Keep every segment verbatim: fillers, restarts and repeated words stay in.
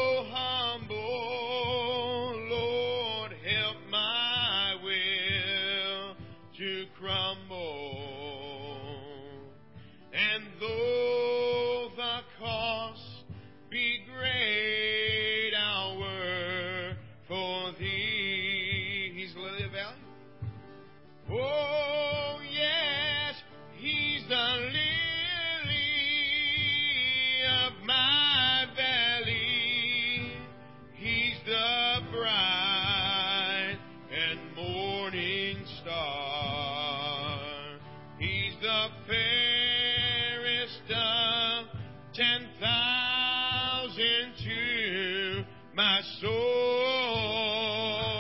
humble, Lord, help my will to crumble. And though the cost be great, I'll work for Thee. He's the lily of the valley. Oh, yes, He's the lily of my valley. He's the bright and morning star. He's the fairest of ten thousand to my soul.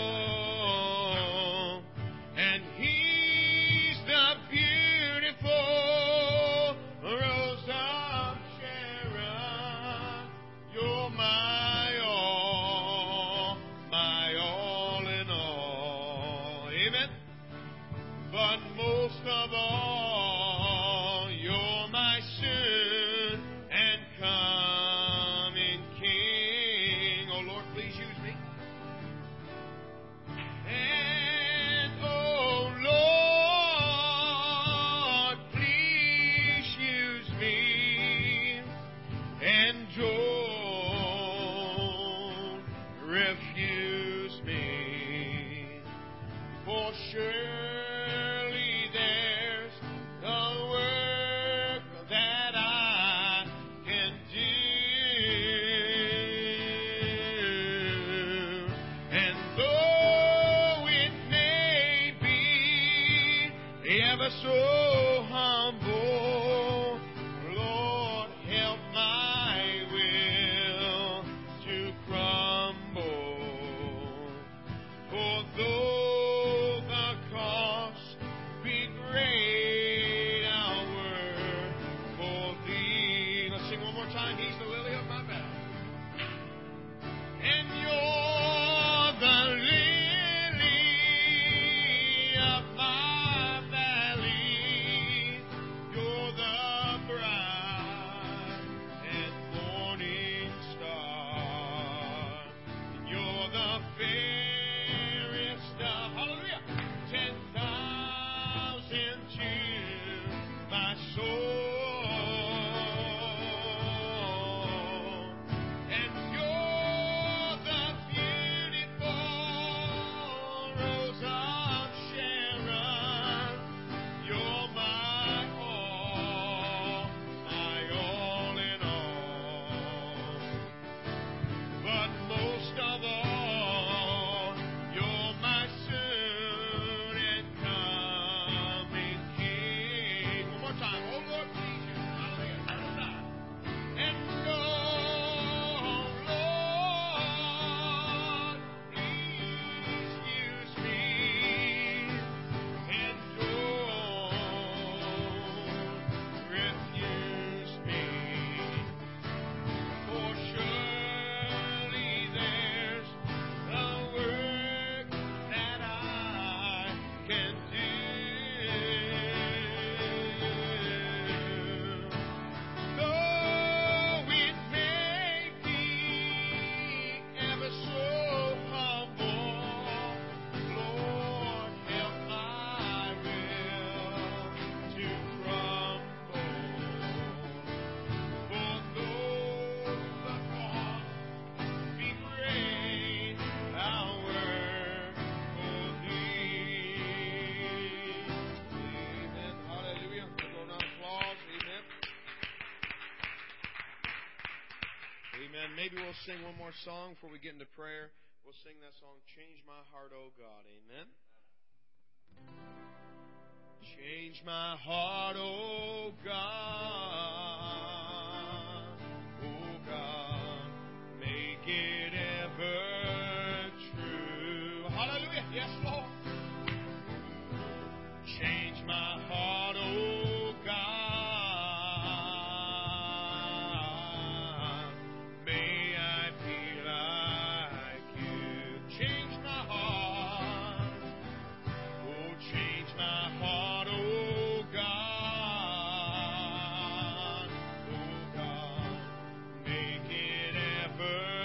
And He's the beautiful Rose of Sharon. You're my all, my all in all. Amen. But most of all, You're my soon and coming King. Oh Lord, please use me. And oh Lord, please use me. And don't refuse me. For surely there's the work that I can do. And though it may be ever so humble, Lord, help my will to crumble. For though the cost be great, I'll work for Thee. Let's sing one more time. He's the lily of my valley. And You're the lily of my valley. You're the bright and morning star. And You're the fairest of, hallelujah, ten thousand to my soul. And You're the beautiful Rose of Sharon. You're my all, my all in all. But most of all, You're my soon and coming King. One more time. Oh Lord, please use me. Hallelujah. Hallelujah. And oh Lord, please use me. And don't refuse me. For surely there's the work that I can do. Though it may be ever so humble, Lord, help my will to crumble. For though the cost be great, I'll work for Thee. Amen. Hallelujah. Give a round of applause. Amen. Amen. Maybe we'll sing one more song before we get into prayer. We'll sing that song, Change My Heart, O God. Amen. Change my heart, O God. O God, make it ever true. Hallelujah. Yes, Lord. Change my heart, O God. May I be like You. Change my heart. Oh, change my heart, oh God. Oh God, make it ever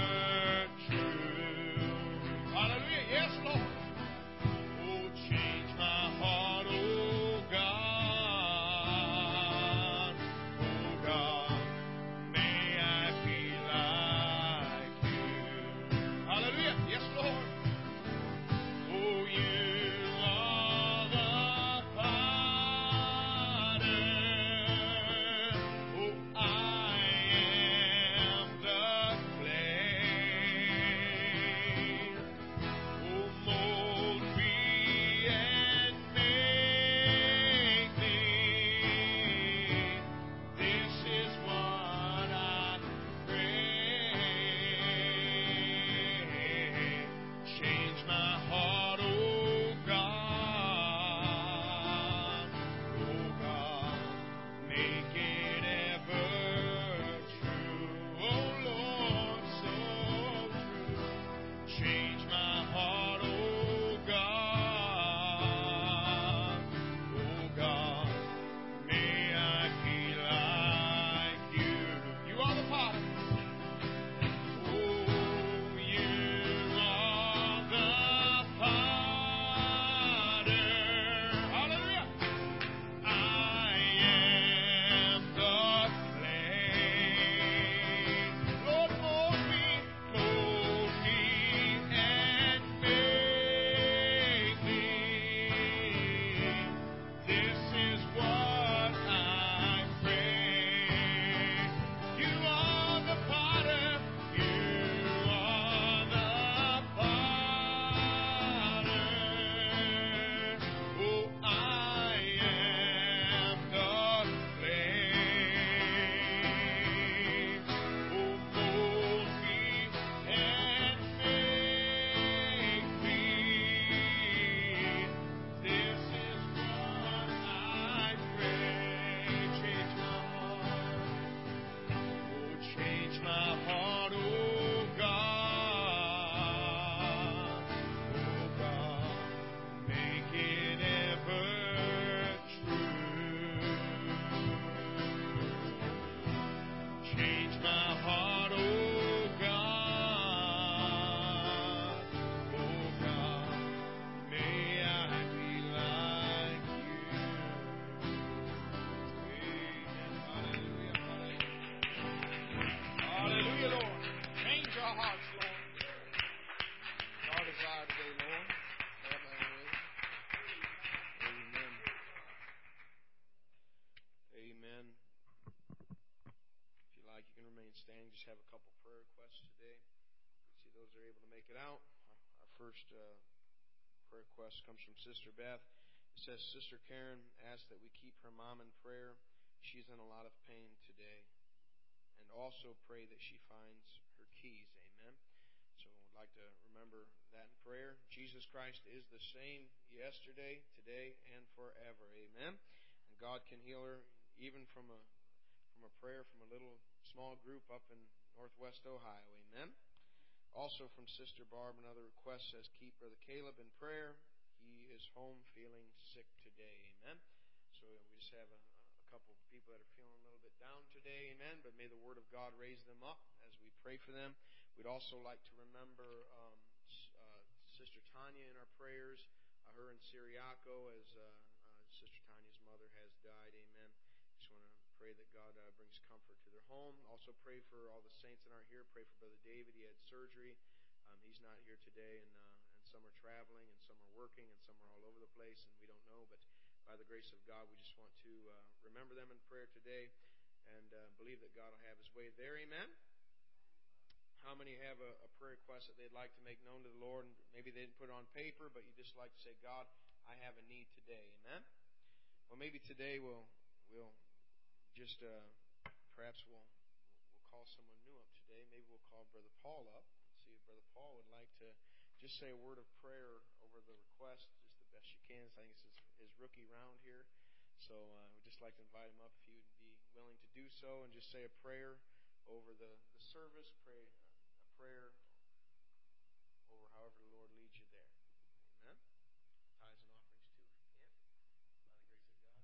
make it out. Our first uh, prayer request comes from Sister Beth. It says, Sister Karen asked that we keep her mom in prayer. She's in a lot of pain today. And also pray that she finds her keys. Amen. So we'd like to remember that in prayer. Jesus Christ is the same yesterday, today, and forever. Amen. And God can heal her even from a from a prayer from a little small group up in Northwest Ohio. Amen. Also from Sister Barb, another request says, keep Brother Caleb in prayer. He is home feeling sick today. Amen. So we just have a, a couple of people that are feeling a little bit down today. Amen. But may the Word of God raise them up as we pray for them. We'd also like to remember um, uh, Sister Tanya in our prayers. Uh, her in Syriaco, as uh, uh, Sister Tanya's mother has died. Amen. Just want to pray that God uh, brings comfort to their home. Also pray for all the saints that aren't here. Pray for Brother David. He had surgery. Um, he's not here today, and uh, and some are traveling, and some are working, and some are all over the place, and we don't know. But by the grace of God, we just want to uh, remember them in prayer today, and uh, believe that God will have His way there. Amen. How many have a, a prayer request that they'd like to make known to the Lord? And maybe they didn't put it on paper, but you just like to say, God, I have a need today. Amen. Well, maybe today we'll we'll just uh, perhaps we'll we'll call someone new up today. Maybe we'll call Brother Paul up. See if Brother Paul would like to just say a word of prayer over the request, just the best you can. I think it's his, his rookie round here. So uh, we'd just like to invite him up if he would be willing to do so and just say a prayer over the, the service, pray a prayer over however the Lord leads you there. Amen? Tithes and offerings too, if you can. By the grace of God.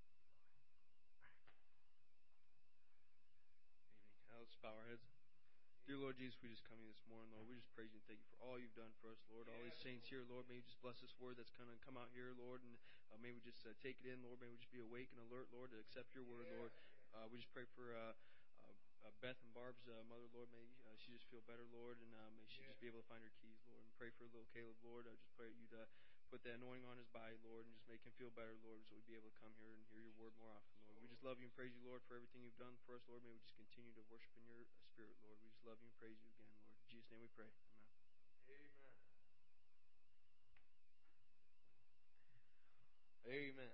Evening. Let's bow our heads. Dear Lord Jesus, we just come here this morning, Lord. We just praise you and thank you for all you've done for us, Lord. All these saints here, Lord, may you just bless this word that's going to come out here, Lord, and uh, may we just uh, take it in, Lord. May we just be awake and alert, Lord, to accept your word, Lord. Uh, we just pray for uh, uh, uh, Beth and Barb's uh, mother, Lord. May uh, she just feel better, Lord, and uh, may she just be able to find her keys, Lord. And pray for little Caleb, Lord. I just pray that you'd uh, put that anointing on his body, Lord, and just make him feel better, Lord, so we'd be able to come here and hear your word more often, Lord. We just love you and praise you, Lord, for everything you've done for us, Lord. May we just continue to worship in your spirit, Lord. We just love you and praise you again, Lord. In Jesus' name we pray. Amen. Amen. Amen.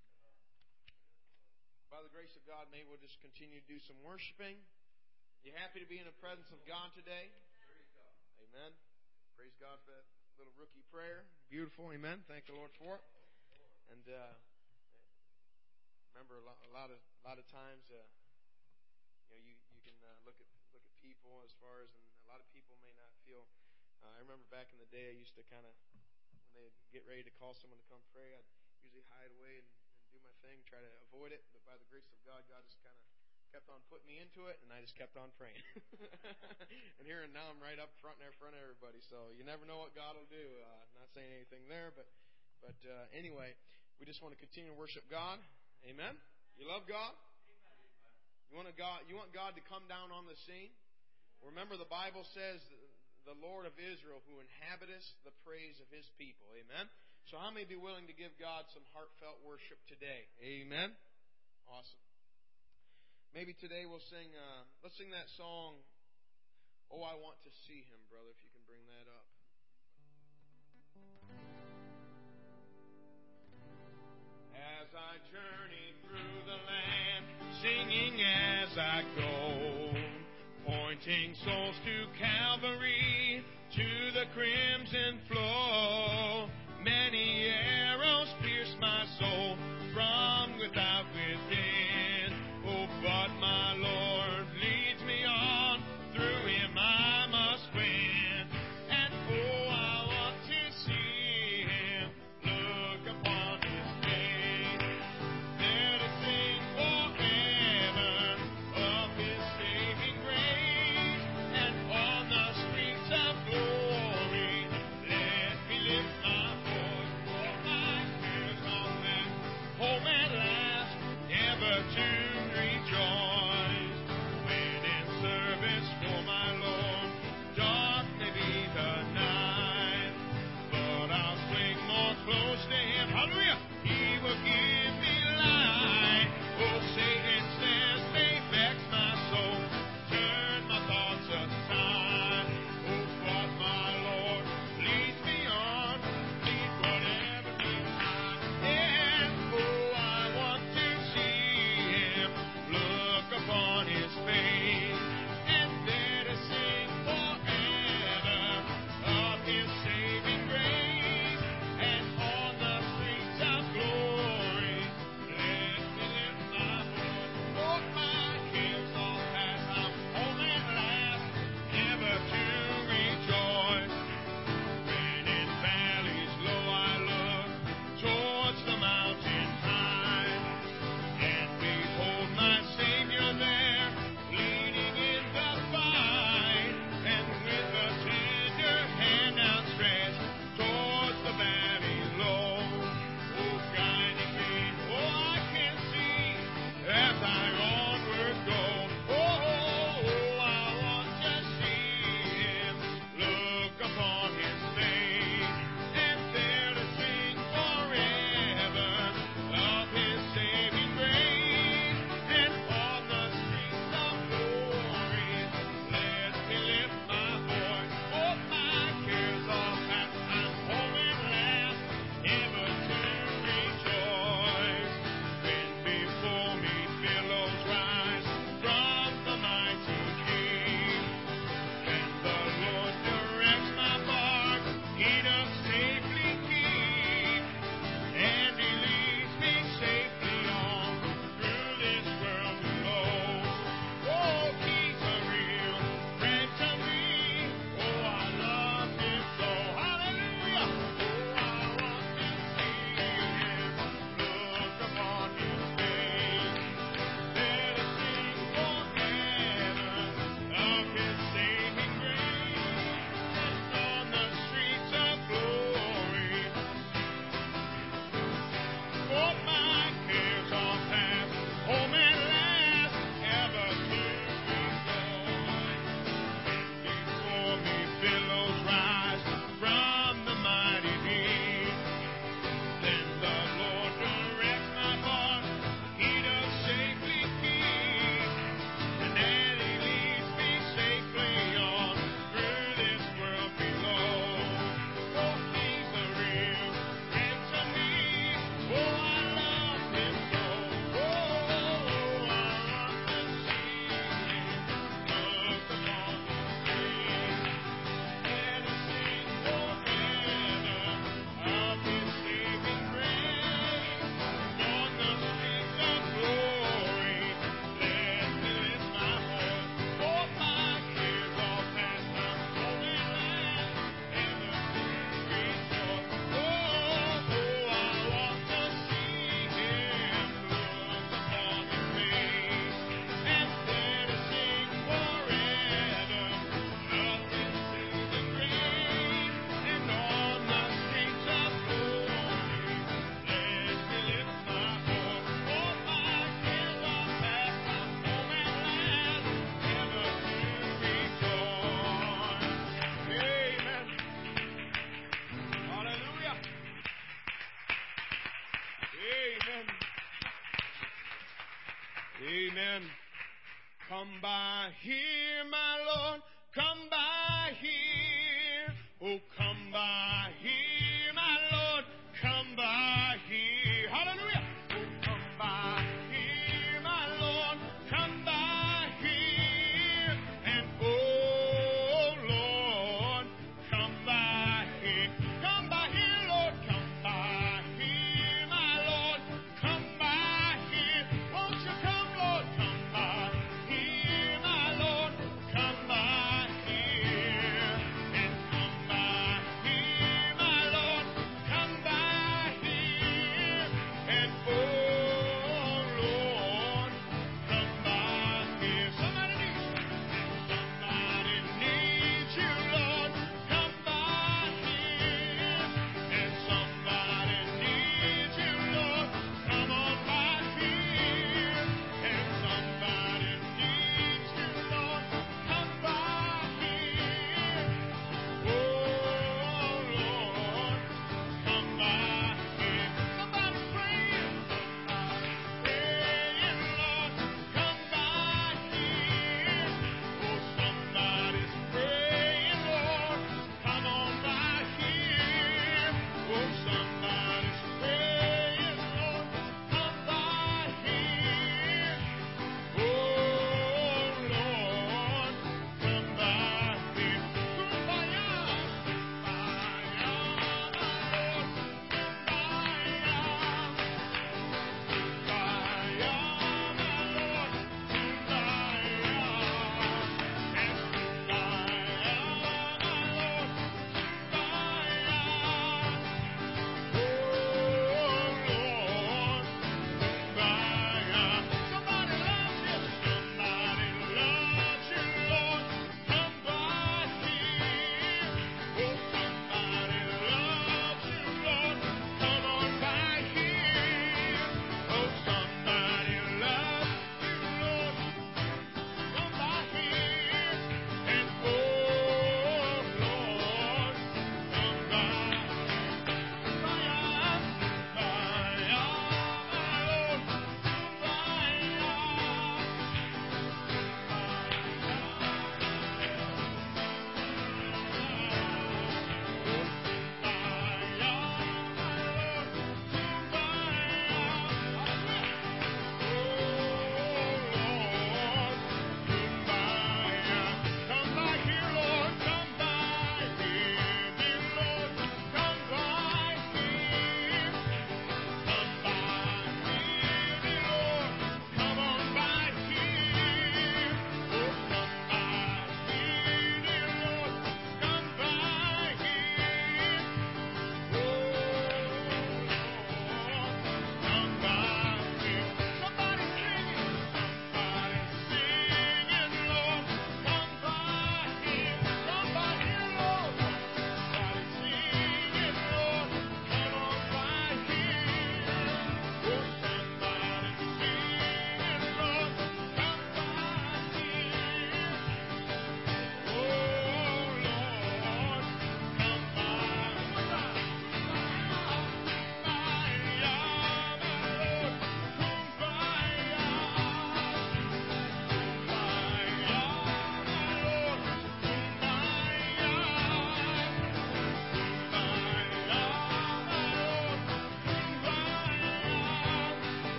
By the grace of God, maybe we'll just continue to do some worshiping. You happy to be in the presence of God today? Amen. Praise God for that little rookie prayer. Beautiful. Amen. Thank the Lord for it. And uh, remember, a lot, a lot of a lot of times, uh, you know, you you can uh, look at look at people as far as, and a lot of people may not feel. Uh, I remember back in the day, I used to kind of, when they get ready to call someone to come pray, I'd usually hide away and, and do my thing, try to avoid it. But by the grace of God, God just kind of kept on putting me into it, and I just kept on praying. And here and now, I'm right up front there in front of everybody. So you never know what God will do. Uh, not saying anything there, but but uh, anyway, we just want to continue to worship God. Amen. You love God? You want to God? You want God to come down on the scene? Remember, the Bible says, the Lord of Israel, who inhabiteth the praise of His people. Amen. So how many be willing to give God some heartfelt worship today? Amen. Awesome. Maybe today we'll sing, uh, let's sing that song, Oh, I Want to See Him, brother, if you can bring that up. As I journey through the land, singing as I go, pointing souls to Calvary, to the crimson flow. Many arrows pierce my soul from without within. Oh, but my Lord leads me on, through Him I must win. And oh, I want to see Him, look upon His face. There to sing forever of His saving grace. And on the streets of glory, there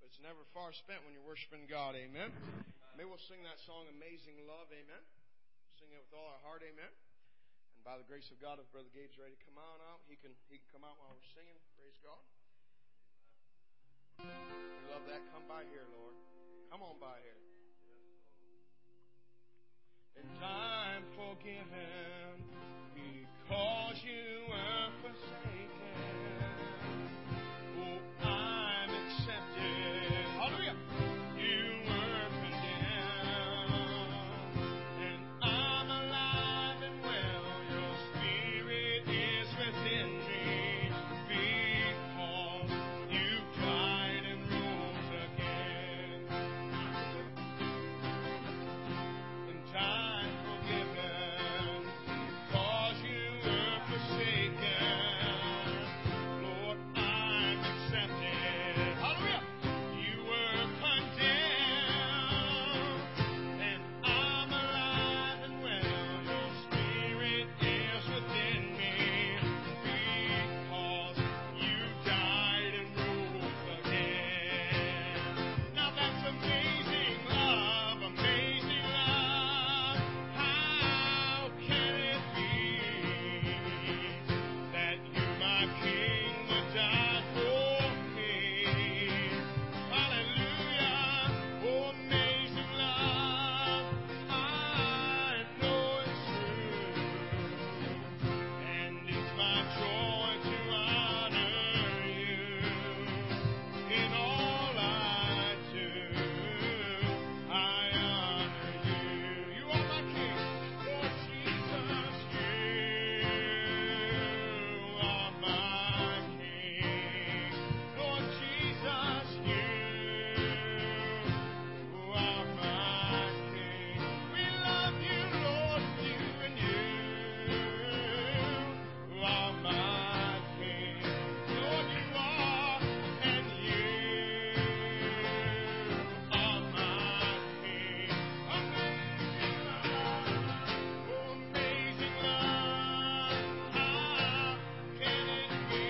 It's never far spent when you're worshiping God. Amen. Maybe we'll sing that song, Amazing Love. Amen. Sing it with all our heart. Amen. And by the grace of God, if Brother Gabe's ready to come on out, he can he can come out while we're singing. Praise God. We love that. Come by here, Lord. Come on by here. In time forgiven, because you were forsaken. Oh, I'm accepted. Hallelujah. You were condemned, and I'm alive and well. Your spirit is within me, because you died and rose again. In time forgiven, because you were forsaken. Lord, I'm accepted. Hallelujah. You were condemned, and I'm alive and well. Your spirit is within me, because you died and rose again. Now that's amazing love, amazing love. How can it be that you, my King, would die for me? Hallelujah. Oh, amazing love. I know it's true. And it's my joy to honor you in all I do. I honor you. You are my King, Lord Jesus. You are my King, Lord Jesus. You are my King. We love you, Lord. You and you are my King. Lord, you are, and you are my King. Amazing love, oh, amazing love. How can it be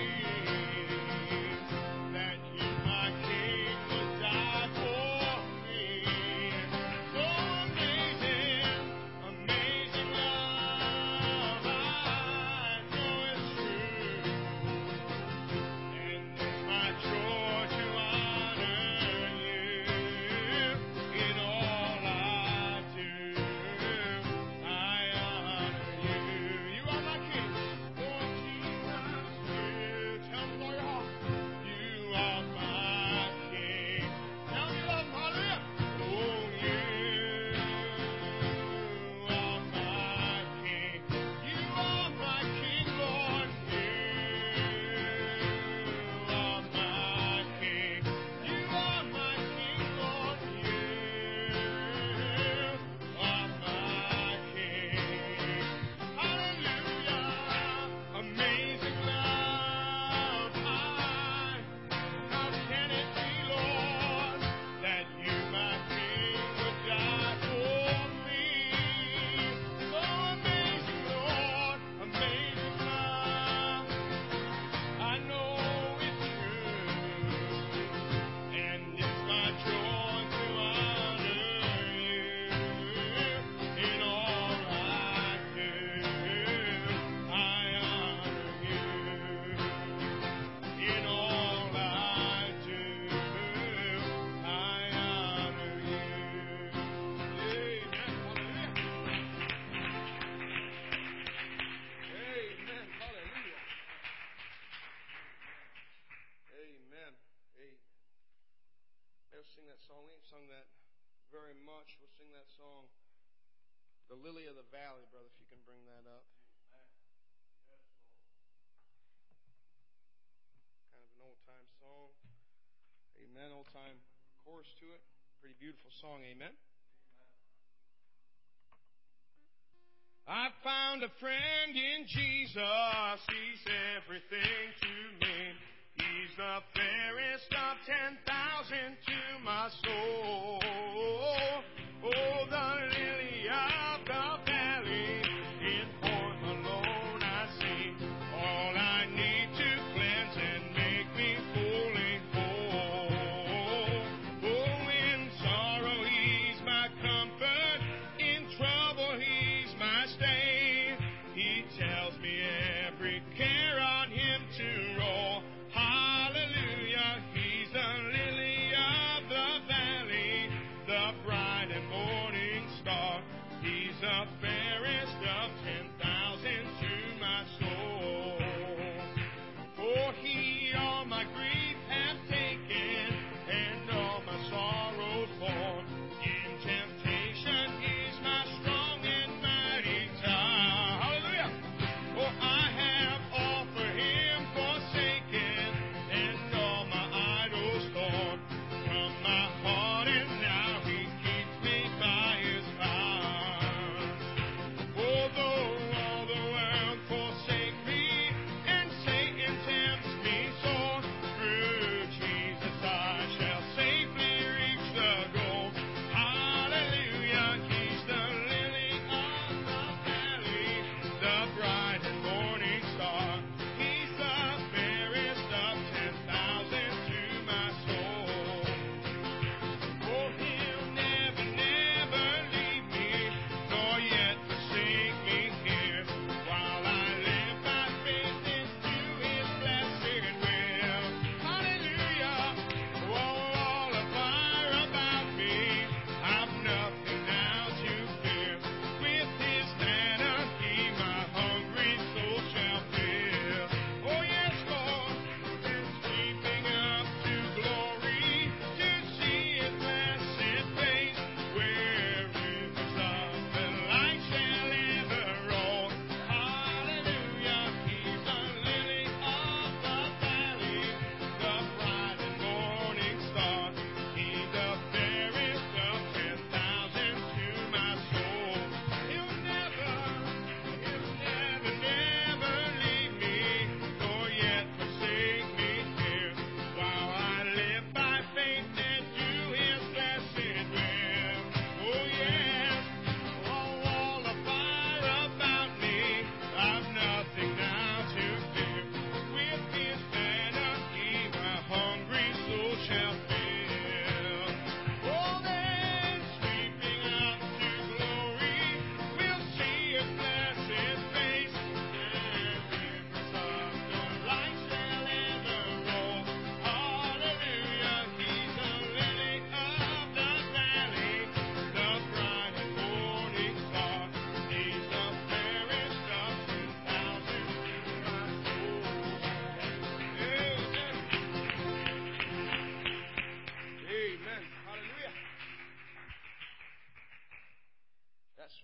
that you, my King, would die for me? So amazing, amazing love. I know it's true, and it's my joy to honor you in all I do. I honor you. You are my King, Lord Jesus. You tell me, Lord, your heart. You are my King. Tell me, love him, hallelujah. Oh, you are my King. You are my King, Lord. You are my King. You are my King, Lord. You are my King. Hallelujah. Amazing love. I How can it be, Lord, that you, my King, would die for me? So amazing, Lord, amazing love. I know it's true, and it's my joy to honor you in all I do. I honor you. In all I do, I honor you. Amen. Hallelujah. Amen. Hallelujah. Amen. Amen. Let's sing that song. We ain't sung that very much. We'll sing that song, The Lily of the Valley, brother, if you can bring that up. Kind of an old-time song. Amen. Old-time chorus to it. Pretty beautiful song. Amen. I found a friend in Jesus. He's everything to me. He's the fairest of ten thousand to my soul. Oh, the lily of the valley, in form alone I see. All I need to cleanse and make me fully whole.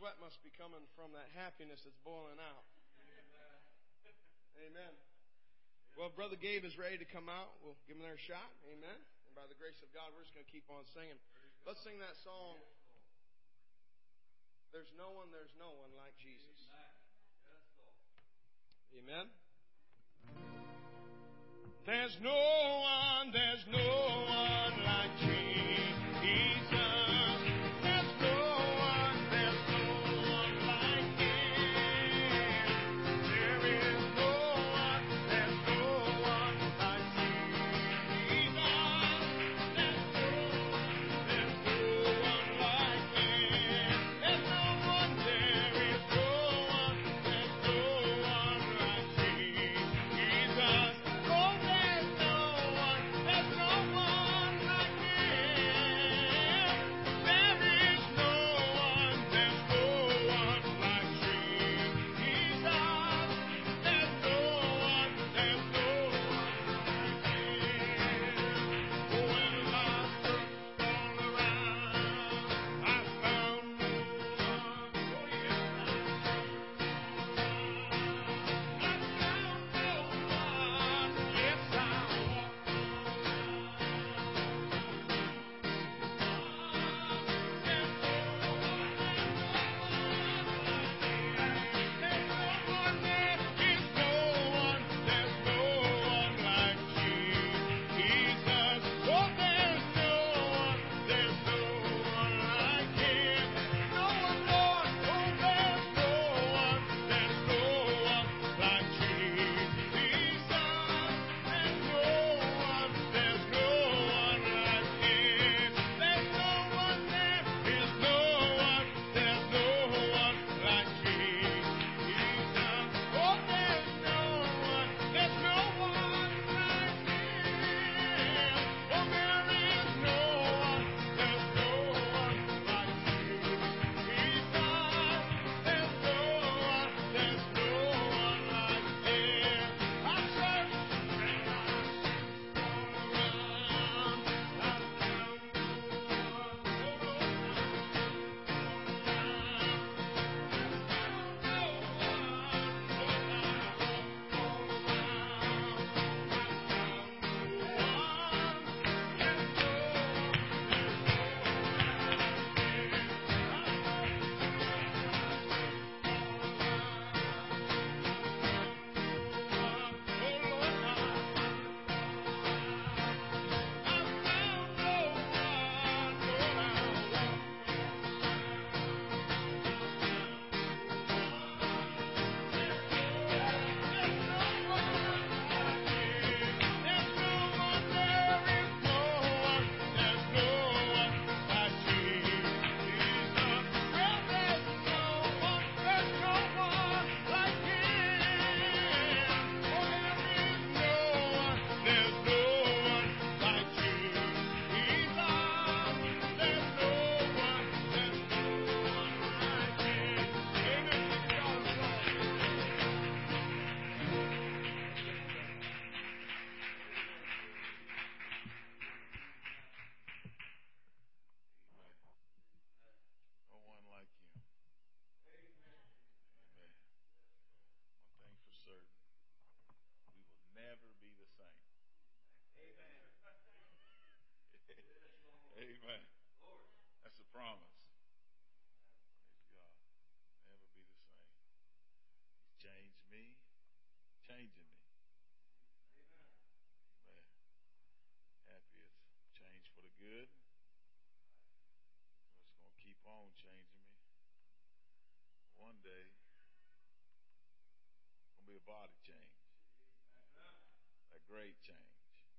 sweat must be coming from that happiness that's boiling out. Amen. Well, Brother Gabe is ready to come out. We'll give him their shot. Amen. And by the grace of God, we're just going to keep on singing. Let's sing that song. There's no one, there's no one like Jesus. Amen. There's no one, there's no one like Jesus. There's no one, there's no one like Him. There is no one, there's no one like Jesus. There's no one, there's no one like Him. There's no one, there is no one, there's no one like Jesus. Oh, there's no one, there's no one like Him. There is no one, there's no one like Jesus. There's no one, there's no one like Him. Oh, when I searched all around, I found no one. Oh, yes, I I found no one. Yes, I walked Amen. That's a promise. Praise God. Never be the same. He's changed me, changing me. Amen. Happy it's changed for the good. So it's going to keep on changing me. One day, it's going to be a body change. A great change.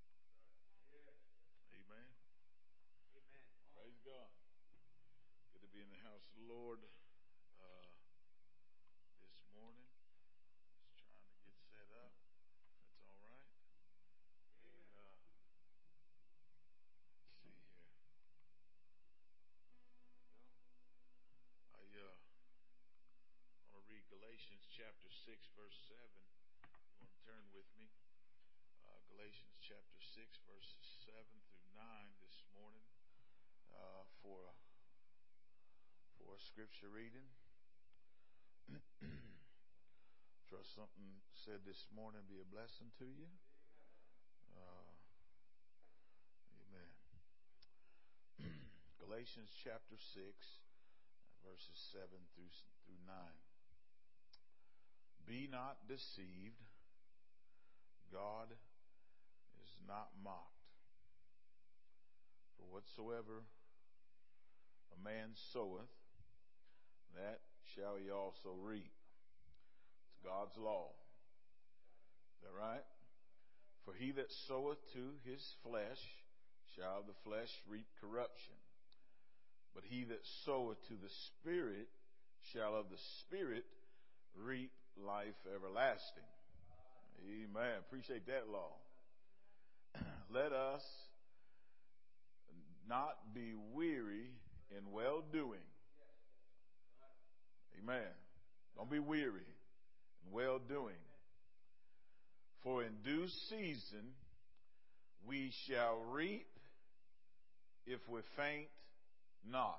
Amen. Praise God. Good to be in the house of the Lord uh, this morning. Just trying to get set up. That's all right. And, uh, let's see here. There we go. I uh, want to read Galatians chapter six, verse seven. You want to turn with me? Uh, Galatians chapter six, verses seven through nine this morning. Uh, for for scripture reading. Trust something said this morning be a blessing to you. Uh, amen. Galatians chapter six, verses seven through, through nine. Be not deceived. God is not mocked. For whatsoever a man soweth, that shall he also reap. It's God's law. Is that right? For he that soweth to his flesh shall of the flesh reap corruption. But he that soweth to the Spirit shall of the Spirit reap life everlasting. Amen. Appreciate that law. Let us not be weary in well doing. Amen. Don't be weary in well doing. For in due season we shall reap if we faint not.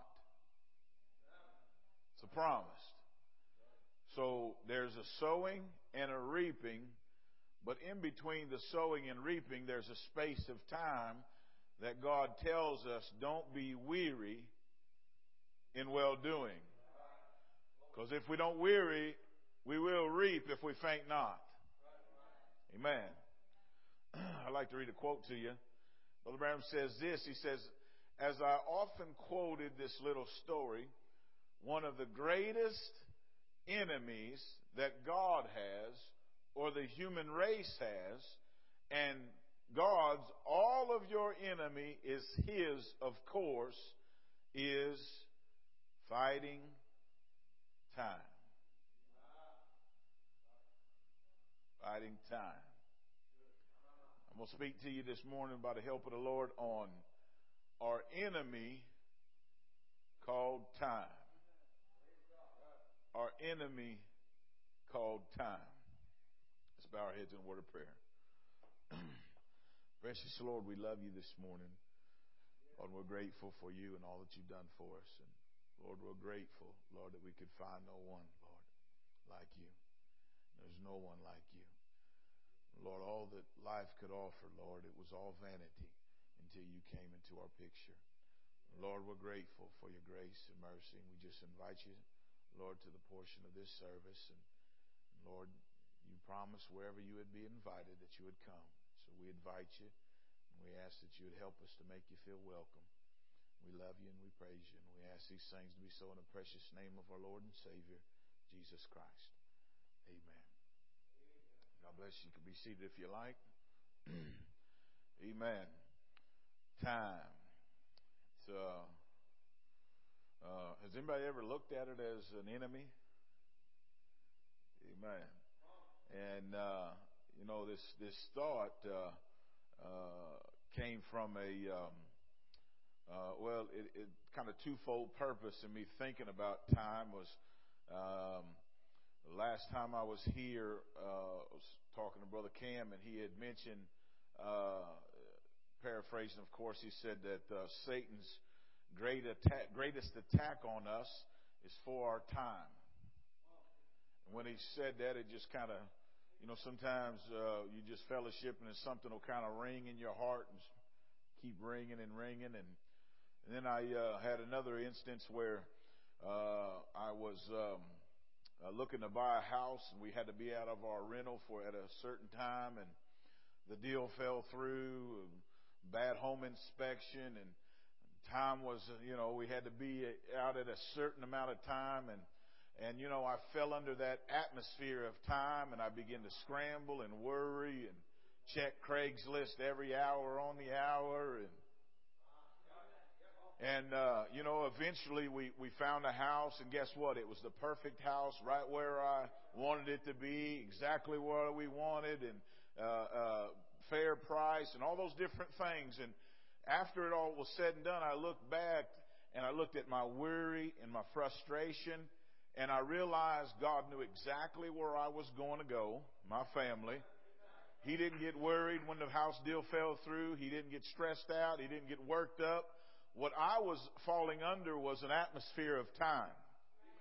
It's a promise. So there's a sowing and a reaping, but in between the sowing and reaping, there's a space of time that God tells us don't be weary in well doing. Because if we don't weary, we will reap if we faint not. Amen. I'd like to read a quote to you. Brother Branham says this. He says, as I often quoted this little story, one of the greatest enemies that God has, or the human race has, and God's, all of your enemy is His, of course, is fighting time. Fighting time. I'm going to speak to you this morning by the help of the Lord on our enemy called time. Our enemy called time. Let's bow our heads in a word of prayer. Precious Lord, we love you this morning. Lord, we're grateful for you and all that you've done for us. And Lord, we're grateful, Lord, that we could find no one, Lord, like you. There's no one like you. Lord, all that life could offer, Lord, it was all vanity until you came into our picture. Lord, we're grateful for your grace and mercy. And we just invite you, Lord, to the portion of this service. And Lord, you promised wherever you would be invited that you would come. So we invite you, and we ask that you would help us to make you feel welcome. We love you and we praise you, and we ask these things to be so in the precious name of our Lord and Savior, Jesus Christ. Amen. God bless you. You can be seated if you like. Amen. Time. It's, uh, uh, has anybody ever looked at it as an enemy? Amen. And, uh, you know, this, this thought uh, uh, came from a, um, uh, well, it, it kind of twofold purpose in me thinking about time was um, the last time I was here, uh, I was talking to Brother Cam, and he had mentioned, uh, paraphrasing, of course, he said that uh, Satan's great attack, greatest attack on us is for our time. And when he said that, it just kind of, you know, sometimes uh, you just fellowship and something will kind of ring in your heart and keep ringing and ringing. And, and then I uh, had another instance where uh, I was um, uh, looking to buy a house, and we had to be out of our rental for at a certain time, and the deal fell through. Bad home inspection, and time was, you know, we had to be out at a certain amount of time, and and you know, I fell under that atmosphere of time, and I began to scramble and worry and check Craigslist every hour on the hour, and and uh, you know, eventually we we found a house, and guess what? It was the perfect house, right where I wanted it to be, exactly where we wanted, and uh, uh, fair price, and all those different things. And after it all was said and done, I looked back and I looked at my worry and my frustration, and I realized God knew exactly where I was going to go, my family. He didn't get worried when the house deal fell through. He didn't get stressed out. He didn't get worked up. What I was falling under was an atmosphere of time.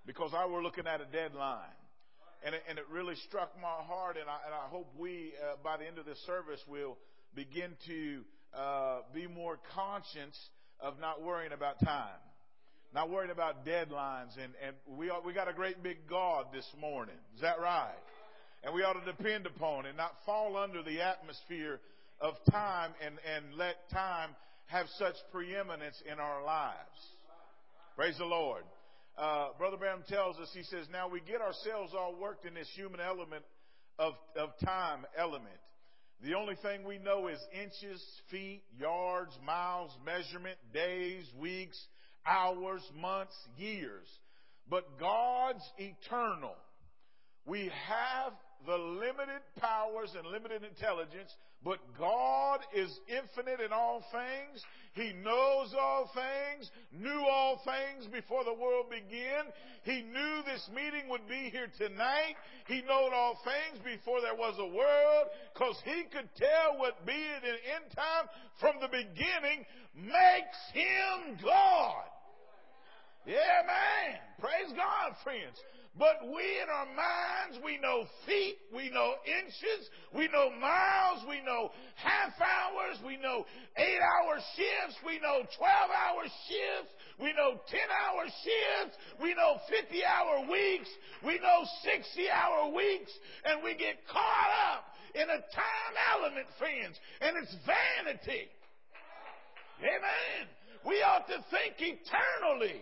because I were looking at a deadline. And it, and it really struck my heart, and I, and I hope we, uh, by the end of this service, will begin to uh, be more conscious of not worrying about time, not worrying about deadlines. And, and we are, we got a great big God this morning. Is that right? And we ought to depend upon and not fall under the atmosphere of time and, and let time have such preeminence in our lives. Praise the Lord. Uh, Brother Branham tells us, he says, now we get ourselves all worked in this human element of, of time element. The only thing we know is inches, feet, yards, miles, measurement, days, weeks, hours, months, years. But God's eternal. We have the limited powers and limited intelligence, but God is infinite in all things. He knows all things, knew all things before the world began. He knew this meeting would be here tonight. He knowed all things before there was a world, because He could tell what be it in end time from the beginning makes Him God. Yeah, man. Praise God, friends. But we in our minds, we know feet, we know inches, we know miles, we know half hours, we know eight hour shifts, we know twelve hour shifts, we know ten hour shifts, we know fifty hour weeks, we know sixty hour weeks, and we get caught up in a time element, friends, and it's vanity. Amen. We ought to think eternally.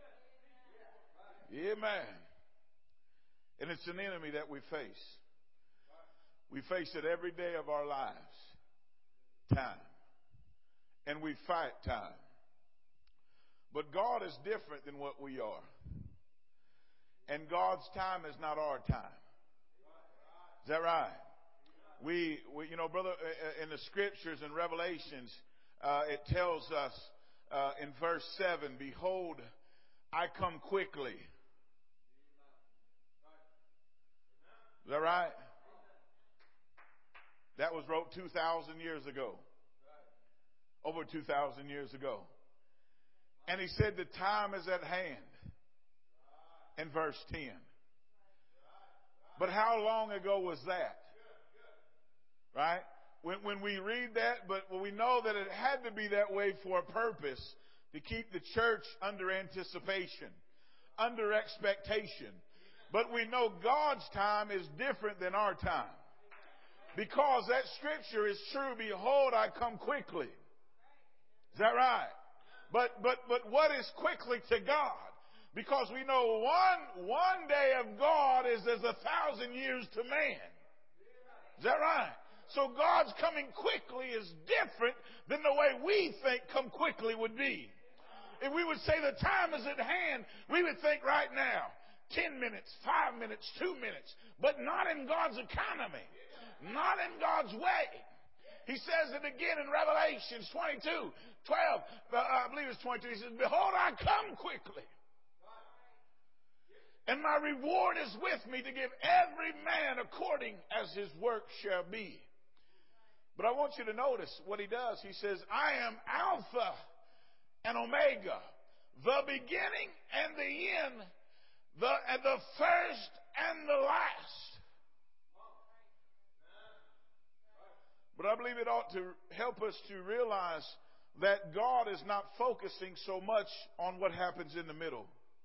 Amen. And it's an enemy that we face. We face it every day of our lives. Time. And we fight time. But God is different than what we are. And God's time is not our time. Is that right? We, we you know, brother, in the scriptures and Revelations, uh, it tells us uh, in verse seven, behold, I come quickly. Is that right? That was wrote two thousand years ago. Over two thousand years ago. And he said the time is at hand. In verse ten. But how long ago was that? Right? When, when we read that, but we know that it had to be that way for a purpose, to keep the church under anticipation, under expectation. But we know God's time is different than our time. Because that scripture is true. Behold, I come quickly. Is that right? But, but, but what is quickly to God? Because we know one, one day of God is as a thousand years to man. Is that right? So God's coming quickly is different than the way we think come quickly would be. If we would say the time is at hand, we would think right now. Ten minutes, five minutes, two minutes, but not in God's economy, not in God's way. He says it again in Revelations twenty-two, twelve, uh, I believe it's twenty-two. He says, behold, I come quickly. And my reward is with me to give every man according as his work shall be. But I want you to notice what he does. He says, I am Alpha and Omega, the beginning and the end, The, and the first and the last. But I believe it ought to help us to realize that God is not focusing so much on what happens in the middle.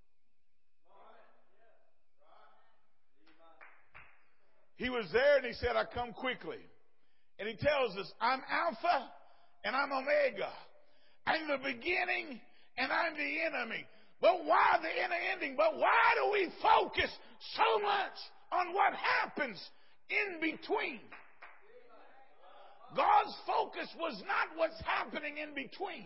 He was there and he said, I come quickly. And he tells us, I'm Alpha and I'm Omega. I'm the beginning and I'm the enemy. But why the inner ending? But why do we focus so much on what happens in between? God's focus was not what's happening in between.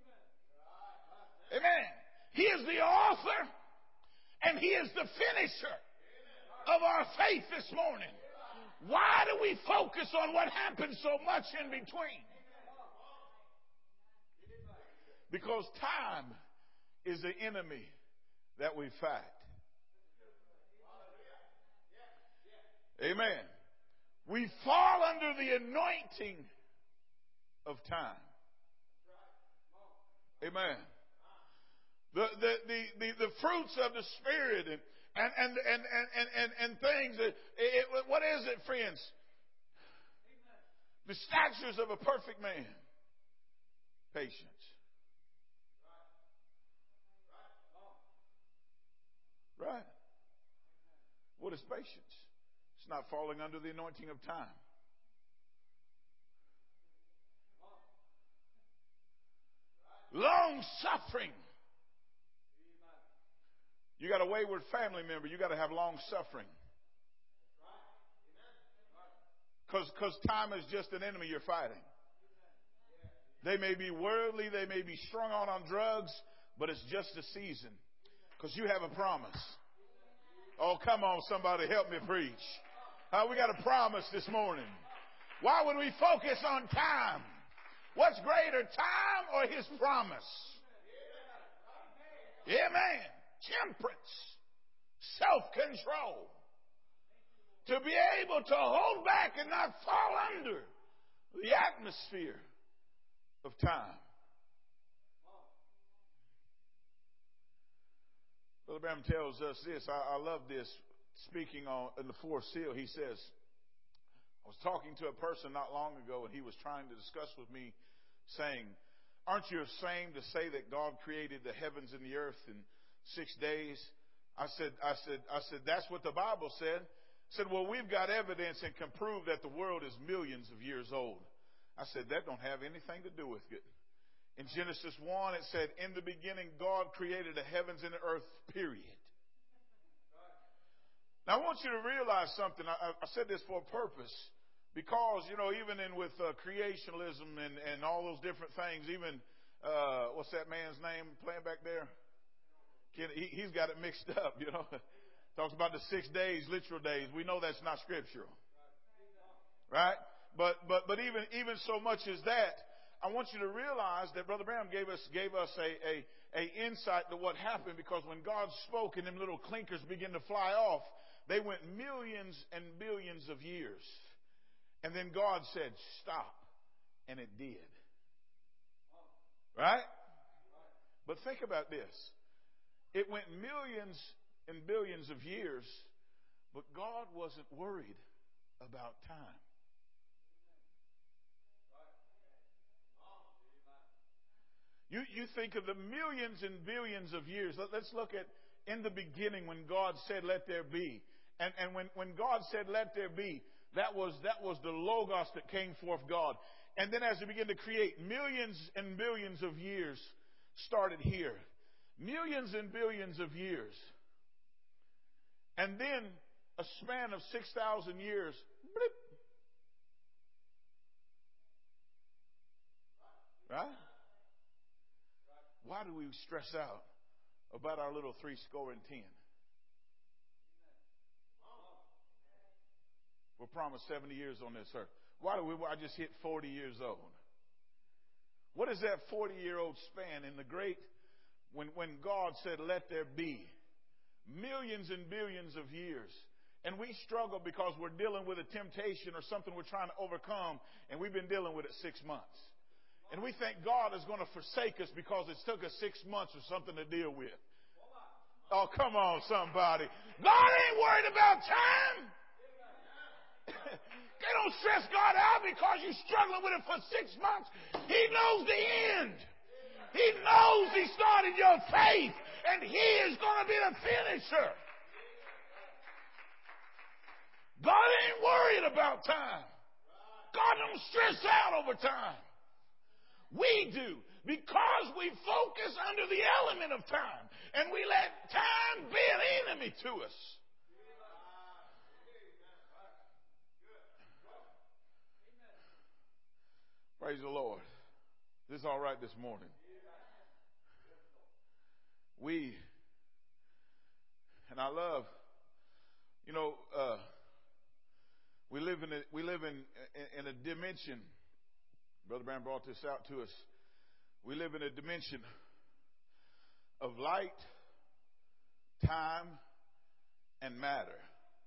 Amen. He is the author and He is the finisher of our faith this morning. Why do we focus on what happens so much in between? Because time is the enemy that we fight. Amen. We fall under the anointing of time. Amen. the the the, the, the fruits of the Spirit and and and and and and, and, and things. It, it, what is it, friends? The statutes of a perfect man. Patience. Right. What is patience? It's not falling under the anointing of time. Long suffering. You got a wayward family member, you got to have long suffering. Because because time is just an enemy you're fighting. They may be worldly, they may be strung out on drugs, but it's just a season. Because you have a promise. Oh, come on, somebody help me preach. Uh, we got a promise this morning. Why would we focus on time? What's greater, time or His promise? Amen. Temperance. Self-control. To be able to hold back and not fall under the atmosphere of time. Brother Branham tells us this. I, I love this. Speaking on in the fourth seal, he says, I was talking to a person not long ago, and he was trying to discuss with me, saying, aren't you ashamed to say that God created the heavens and the earth in six days? I said, I said, I said, that's what the Bible said. I said, well, we've got evidence and can prove that the world is millions of years old. I said, that don't have anything to do with it. In Genesis one, it said, in the beginning, God created the heavens and the earth, period. Now, I want you to realize something. I, I said this for a purpose. Because, you know, even in with uh, creationism and, and all those different things, even, uh, what's that man's name playing back there? He, he's got it mixed up, you know. Talks about the six days, literal days. We know that's not scriptural. Right? But, but, but even, even so much as that, I want you to realize that Brother Branham gave us, gave us a, a, a insight to what happened, because when God spoke and them little clinkers began to fly off, they went millions and billions of years. And then God said, stop. And it did. Right? But think about this. It went millions and billions of years, but God wasn't worried about time. You, you think of the millions and billions of years. Let, let's look at in the beginning when God said, let there be. And, and when, when God said, let there be, That was, that was the Logos that came forth God. And then as He began to create, millions and billions of years started here. Millions and billions of years. And then a span of six thousand years. Blip. Right? Why do we stress out about our little three score and ten? We're promised seventy years on this earth. Why do we, I just hit forty years old? What is that forty-year-old span in the great, when, when God said, let there be? Millions and billions of years. And we struggle because we're dealing with a temptation or something we're trying to overcome, and we've been dealing with it six months. And we think God is going to forsake us because it took us six months or something to deal with. Oh, come on, somebody. God ain't worried about time. They don't stress God out because you're struggling with it for six months. He knows the end. He knows He started your faith, and He is going to be the finisher. God ain't worried about time. God don't stress out over time. We do, because we focus under the element of time, and we let time be an enemy to us. Praise the Lord. This is all right this morning. We, and I love, you know, uh, we live in a, we live in in a dimension. Brother Branham brought this out to us. We live in a dimension of light, time, and matter.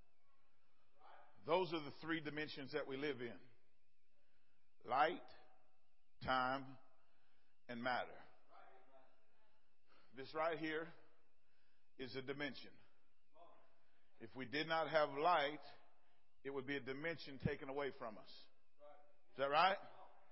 Those are the three dimensions that we live in. Light, time, and matter. This This right here is a dimension. If we did not have light, it would be a dimension taken away from us. Is that right?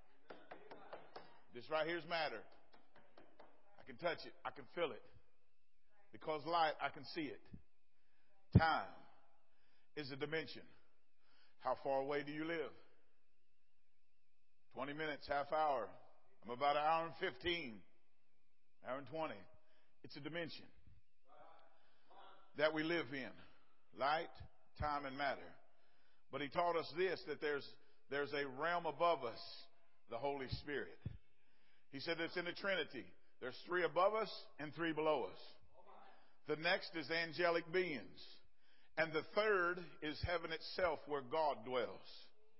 This right here is matter. I can touch it. I can feel it. Because light, I can see it. Time is a dimension. How far away do you live? twenty minutes, half hour. I'm about an hour and fifteen. Hour and twenty. It's a dimension that we live in. Light, time, and matter. But he taught us this, that there's there's a realm above us, the Holy Spirit. He said it's in the Trinity. There's three above us and three below us. The next is angelic beings. And the third is heaven itself, where God dwells.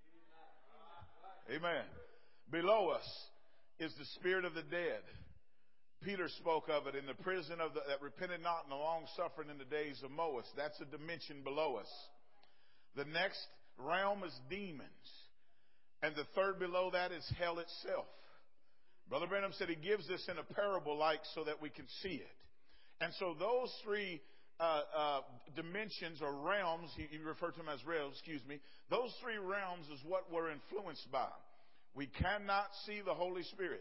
Amen. Below us is the spirit of the dead. Peter spoke of it in the prison of the, that repented not in the long suffering in the days of Moas. That's a dimension below us. The next realm is demons. And the third below that is hell itself. Brother Branham said he gives this in a parable like so that we can see it. And so those three uh, uh, dimensions or realms, he, he referred to them as realms, excuse me, those three realms is what we're influenced by. We cannot see the Holy Spirit.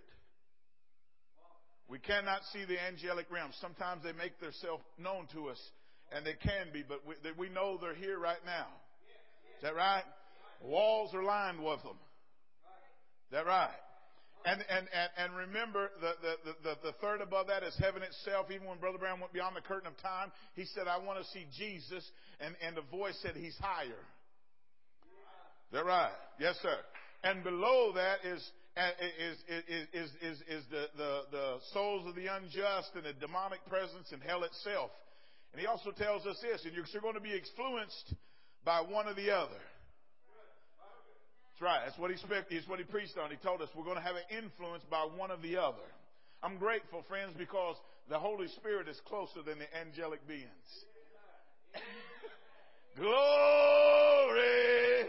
We cannot see the angelic realms. Sometimes they make themselves known to us, and they can be, but we, we know they're here right now. Is that right? Walls are lined with them. Is that right? And and and, and remember, the, the, the, the third above that is heaven itself. Even when Brother Brown went beyond the curtain of time, he said, I want to see Jesus. And, and the voice said, he's higher. Is that right? Yes, sir. And below that is is is is is, is the, the, the souls of the unjust and the demonic presence in hell itself. And he also tells us this, and you're, you're going to be influenced by one or the other. That's right. That's what he spoke, that's what he preached on. He told us we're going to have an influence by one or the other. I'm grateful, friends, because the Holy Spirit is closer than the angelic beings. Glory!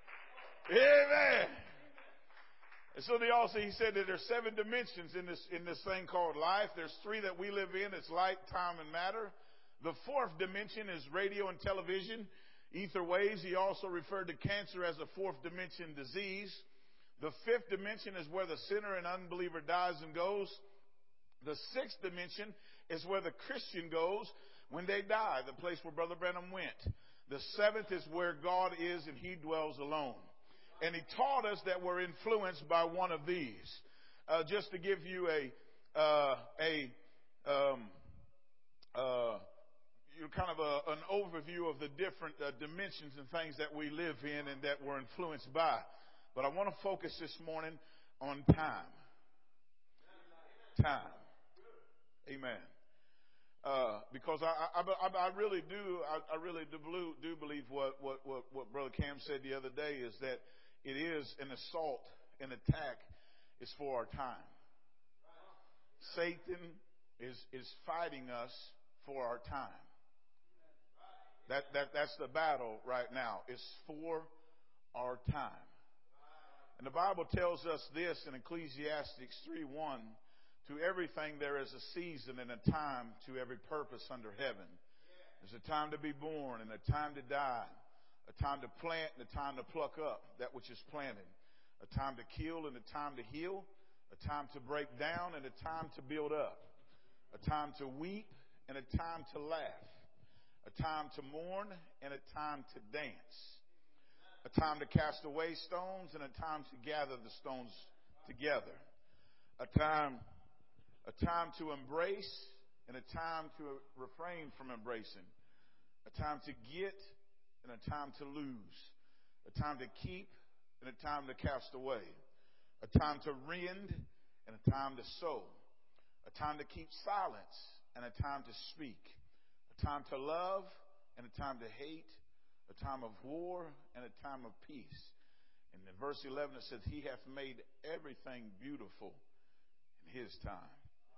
Amen. And so they also, he said that there's seven dimensions in this in this thing called life. There's three that we live in. It's light, time, and matter. The fourth dimension is radio and television. Ether waves. He also referred to cancer as a fourth dimension disease. The fifth dimension is where the sinner and unbeliever dies and goes. The sixth dimension is where the Christian goes when they die, the place where Brother Branham went. The seventh is where God is and he dwells alone. And he taught us that we're influenced by one of these. Uh, just to give you a, uh, a, um, uh, you know, kind of a, an overview of the different uh, dimensions and things that we live in and that we're influenced by. But I want to focus this morning on time. Time. Amen. Uh, because I, I, I, I really do, I, I really do, do believe what, what, what, what Brother Cam said the other day is that it is an assault, an attack is for our time. Satan is, is fighting us for our time. That, that, that's the battle right now. It's for our time. And the Bible tells us this in Ecclesiastes three one, to everything there is a season and a time to every purpose under heaven. There's a time to be born and a time to die, a time to plant and a time to pluck up that which is planted, a time to kill and a time to heal, a time to break down and a time to build up, a time to weep and a time to laugh, a time to mourn and a time to dance, a time to cast away stones and a time to gather the stones together, a time A time to embrace and a time to refrain from embracing. A time to get and a time to lose. A time to keep and a time to cast away. A time to rend and a time to sow. A time to keep silence and a time to speak. A time to love and a time to hate. A time of war and a time of peace. And in verse eleven it says, He hath made everything beautiful in His time.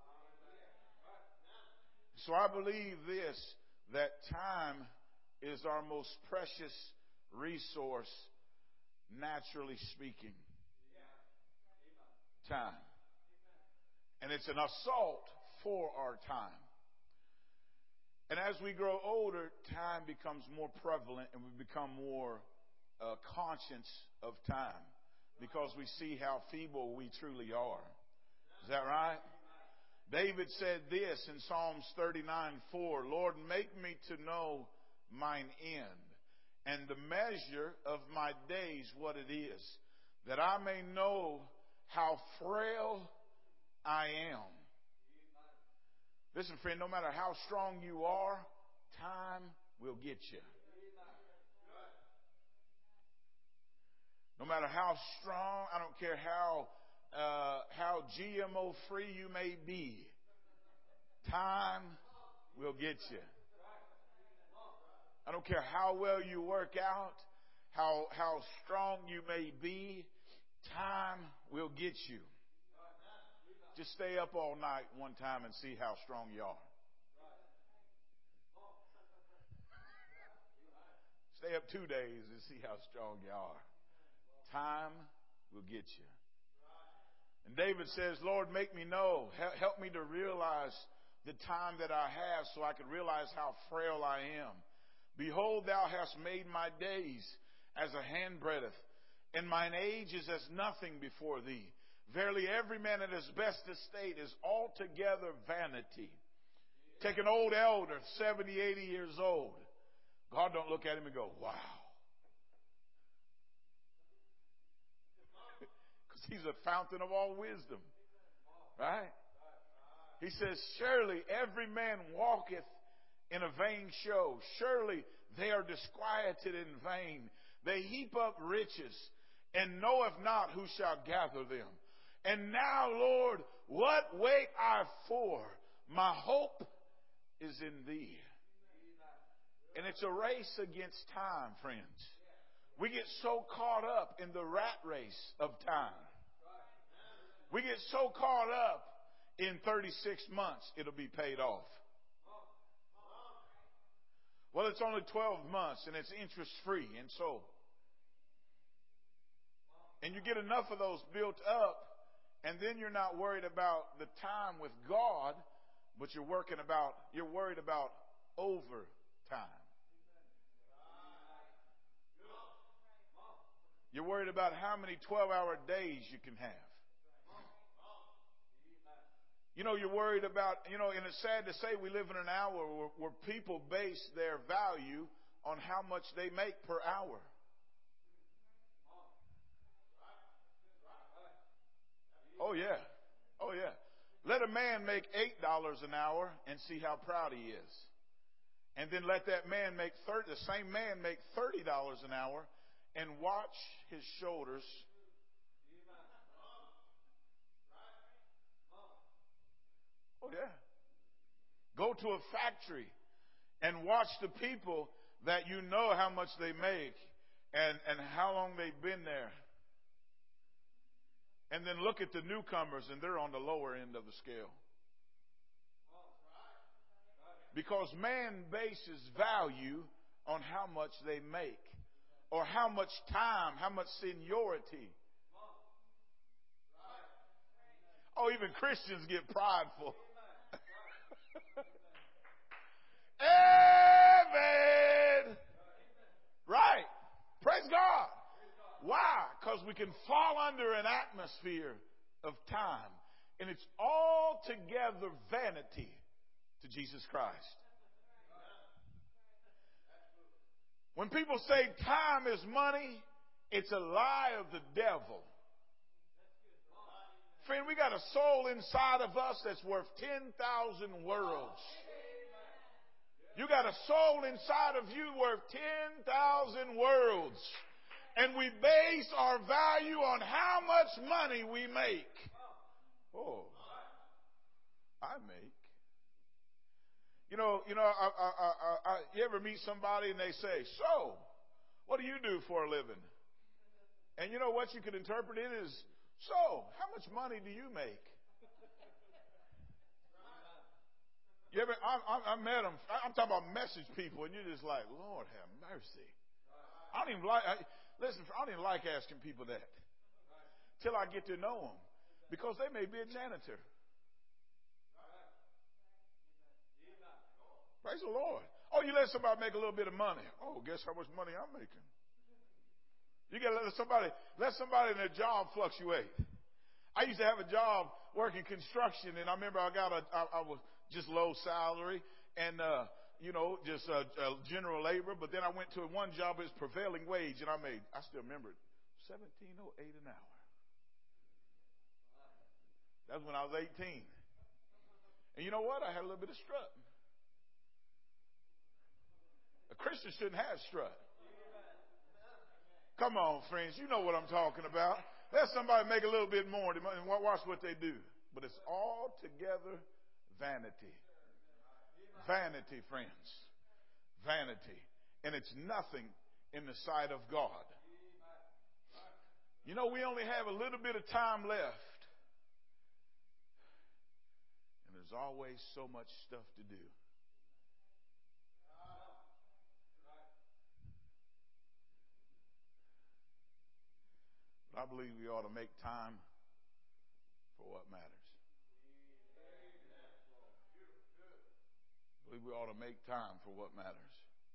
So I believe this, that time is our most precious resource, naturally speaking. Time. And it's an assault for our time. And as we grow older, time becomes more prevalent and we become more uh, conscious of time because we see how feeble we truly are. Is that right? David said this in Psalms thirty-nine four, Lord, make me to know mine end and the measure of my days what it is, that I may know how frail I am. Listen, friend, no matter how strong you are, time will get you. No matter how strong, I don't care how uh, how G M O free you may be, time will get you. I don't care how well you work out, how how strong you may be, time will get you. Just stay up all night one time and see how strong you are. Stay up two days and see how strong you are. Time will get you. And David says, Lord, make me know. Help me to realize the time that I have so I can realize how frail I am. Behold, thou hast made my days as a handbreadth, and mine age is as nothing before thee. Verily, every man at his best estate is altogether vanity. Take an old elder, seventy, eighty years old. God don't look at him and go, wow. Because he's a fountain of all wisdom. Right? He says, surely every man walketh in a vain show. Surely they are disquieted in vain. They heap up riches and knoweth not who shall gather them. And now, Lord, what wait I for? My hope is in thee. And it's a race against time, friends. We get so caught up in the rat race of time. We get so caught up in thirty-six months, it'll be paid off. Well, it's only twelve months and it's interest free. And so, and you get enough of those built up, and then you're not worried about the time with God, but you're working about, you're worried about overtime. You're worried about how many twelve-hour days you can have. You know, you're worried about, you know, and it's sad to say we live in an hour where, where people base their value on how much they make per hour. Oh, yeah. Oh, yeah. Let a man make eight dollars an hour and see how proud he is. And then let that man make thirty, the same man make thirty dollars an hour and watch his shoulders. Oh, yeah. Go to a factory and watch the people that you know how much they make and, and how long they've been there. And then look at the newcomers and they're on the lower end of the scale. Because man bases value on how much they make or how much time, how much seniority. Oh, even Christians get prideful. Amen. Right. Praise God. Why? Because we can fall under an atmosphere of time. And it's altogether vanity to Jesus Christ. When people say time is money, it's a lie of the devil. Friend, we got a soul inside of us that's worth ten thousand worlds. You got a soul inside of you worth ten thousand worlds. And we base our value on how much money we make. Oh, I make. You know, you know, I, I, I, I, you ever meet somebody and they say, so, what do you do for a living? And you know what you could interpret it as, so, how much money do you make? You ever, I, I, I met them, I'm talking about message people, and you're just like, Lord have mercy. I don't even like, I, listen, I don't even like asking people that till I get to know them, because they may be a janitor. Praise Praise the Lord. Oh, you let somebody make a little bit of money. Oh, guess how much money I'm making? You got to let somebody, let somebody in their job fluctuate. I used to have a job working construction, and I remember I got a, I, I was just low salary and, uh, you know, just uh, uh, general labor. But then I went to one job, it was prevailing wage, and I made, I still remember it, seventeen oh eight an hour. That's when I was eighteen. And you know what? I had a little bit of strut. A Christian shouldn't have strut. Come on, friends. You know what I'm talking about. Let somebody make a little bit more and watch what they do. But it's all together vanity. Vanity, friends. Vanity. And it's nothing in the sight of God. You know, we only have a little bit of time left. And there's always so much stuff to do. But I believe we ought to make time for what matters. I believe we ought to make time for what matters.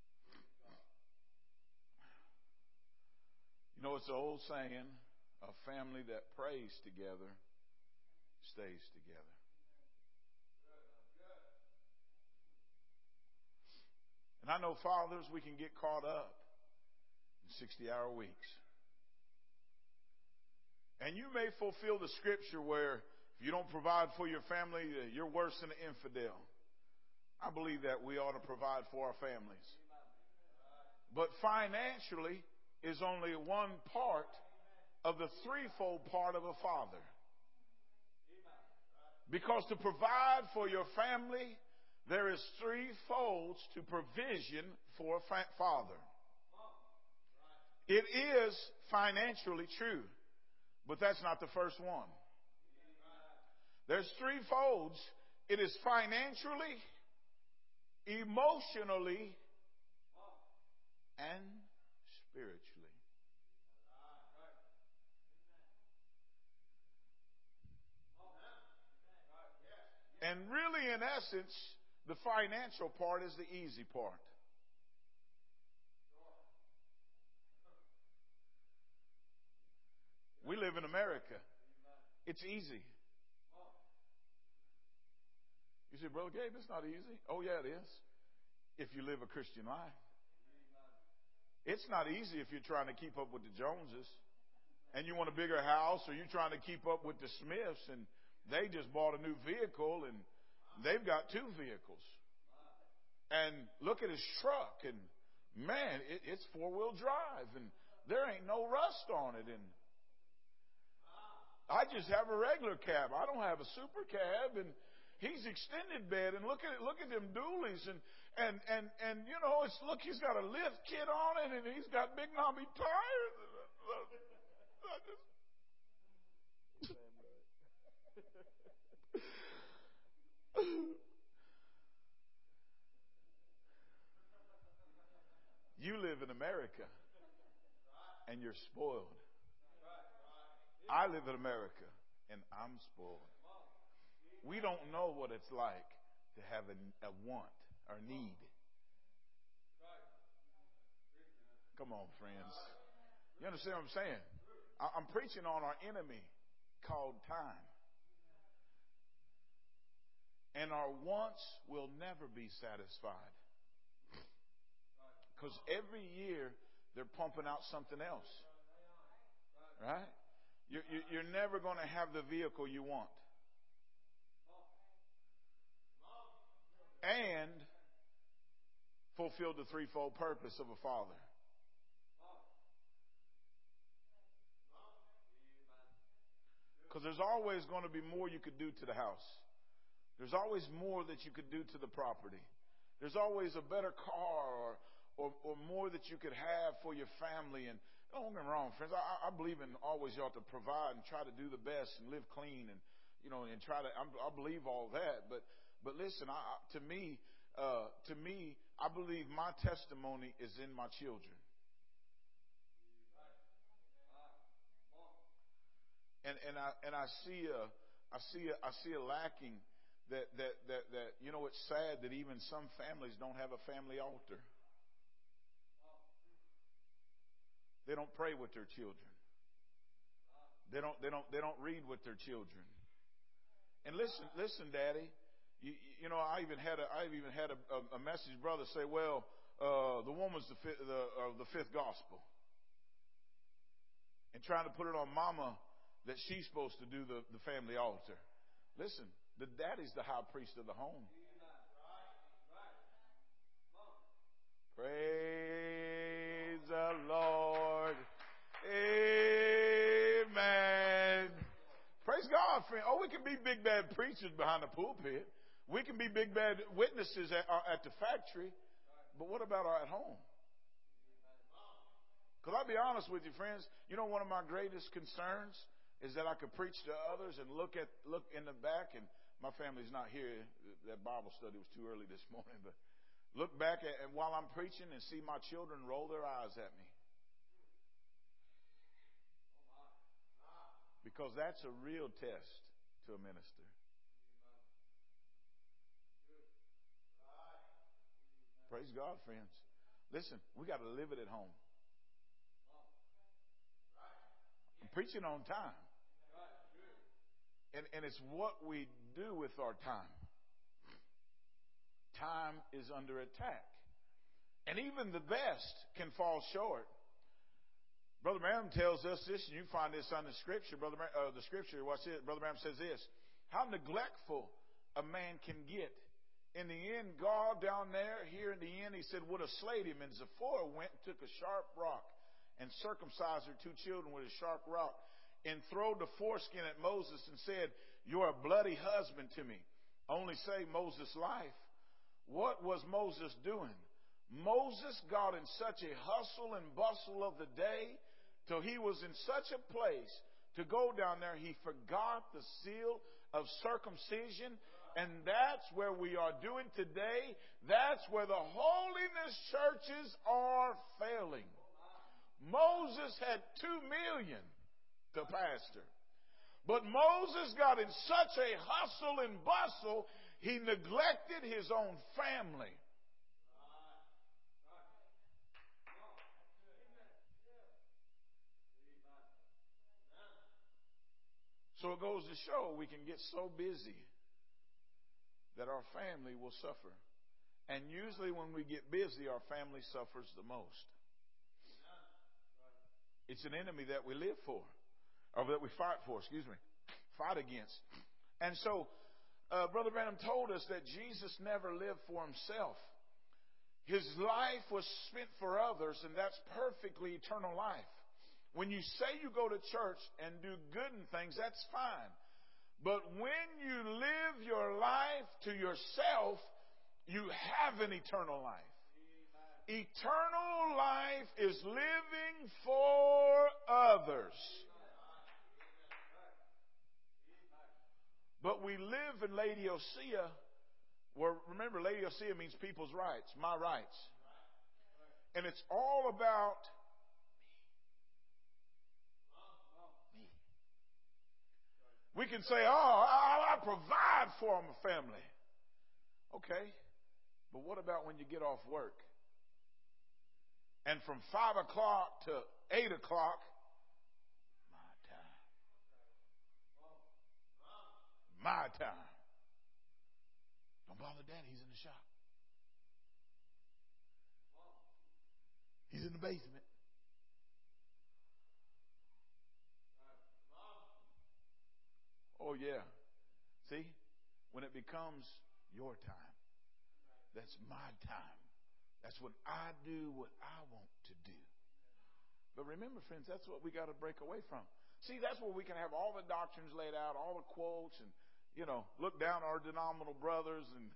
You know, it's an old saying, a family that prays together stays together. And I know, fathers, we can get caught up in sixty-hour weeks. And you may fulfill the scripture where if you don't provide for your family, you're worse than an infidel. I believe that we ought to provide for our families. But financially is only one part of the threefold part of a father. Because to provide for your family, there is three folds to provision for a fa- father. It is financially true, but that's not the first one. There's three folds. It is financially, emotionally, and spiritually. And really, in essence, the financial part is the easy part. We live in America. It's easy. You say, Brother Gabe, it's not easy. Oh, yeah, it is. If you live a Christian life. It's not easy if you're trying to keep up with the Joneses and you want a bigger house, or you're trying to keep up with the Smiths and they just bought a new vehicle and they've got two vehicles. And look at his truck, and man, it, it's four-wheel drive and there ain't no rust on it. And I just have a regular cab. I don't have a super cab, and he's extended bed. And look at it, look at them dualies, and and and and you know, it's look, he's got a lift kit on it, and he's got big knobby tires. I just, you live in America, and you're spoiled. I live in America, and I'm spoiled. We don't know what it's like to have a, a want or need. Come on, friends. You understand what I'm saying? I, I'm preaching on our enemy called time. And our wants will never be satisfied. Because every year they're pumping out something else. Right? You're, you're never going to have the vehicle you want. And fulfill the threefold purpose of a father. Because there's always going to be more you could do to the house. There's always more that you could do to the property. There's always a better car or or, or more that you could have for your family. And don't get me wrong, friends, I, I believe in always you ought to provide and try to do the best and live clean and, you know, and try to, I, I believe all that. But, but listen, I, to me, uh, to me, I believe my testimony is in my children. And, and I, and I see a, I see a, I see a lacking that, that, that, that, you know, it it's sad that even some families don't have a family altar. They don't pray with their children. They don't, they don't, they don't read with their children. And listen, listen, Daddy, you, you know, I even had a, I even had a, a message brother say, well, uh, the woman's the fifth, the, uh, the fifth gospel. And trying to put it on mama that she's supposed to do the, the family altar. Listen, the daddy's the high priest of the home. Praise the Lord. Amen. Praise God, friend. Oh, we can be big bad preachers behind the pulpit. We can be big bad witnesses at, uh, at the factory. But what about our at home? Because I'll be honest with you, friends. You know, one of my greatest concerns is that I could preach to others and look at look in the back, and my family's not here. That Bible study was too early this morning, but look back at and while I'm preaching and see my children roll their eyes at me. Because that's a real test to a minister. Praise God, friends. Listen, we got to live it at home. I'm preaching on time. And, and it's what we do with our time. Time is under attack. And even the best can fall short. Brother Branham tells us this, and you find this on the scripture. Brother, uh, the scripture, what's it? Brother Branham says this: how neglectful a man can get. In the end, God down there, here in the end, he said, would have slayed him. And Zipporah went and took a sharp rock and circumcised her two children with a sharp rock, and throwed the foreskin at Moses and said, you're a bloody husband to me. Only save Moses' life. What was Moses doing? Moses got in such a hustle and bustle of the day till he was in such a place to go down there, he forgot the seal of circumcision. And that's where we are doing today. That's where the holiness churches are failing. Moses had two million to pastor. But Moses got in such a hustle and bustle, he neglected his own family. So it goes to show we can get so busy that our family will suffer. And usually when we get busy, our family suffers the most. It's an enemy that we live for, or that we fight for, excuse me, fight against. And so, uh, Brother Branham told us that Jesus never lived for himself. His life was spent for others, and that's perfectly eternal life. When you say you go to church and do good and things, that's fine. But when you live your life to yourself, you have an eternal life. Eternal life is living for others. But we live in Laodicea, where, remember, Laodicea means people's rights, my rights. And it's all about me. We can say, oh, I, I provide for my family. Okay, but what about when you get off work? And from five o'clock to eight o'clock, my time. My time. Don't bother Daddy, he's in the shop. He's in the basement. Oh, yeah. See, when it becomes your time, that's my time. That's what I do, what I want to do. But remember, friends, that's what we got to break away from. See, that's where we can have all the doctrines laid out, all the quotes, and, you know, look down our denominational brothers. And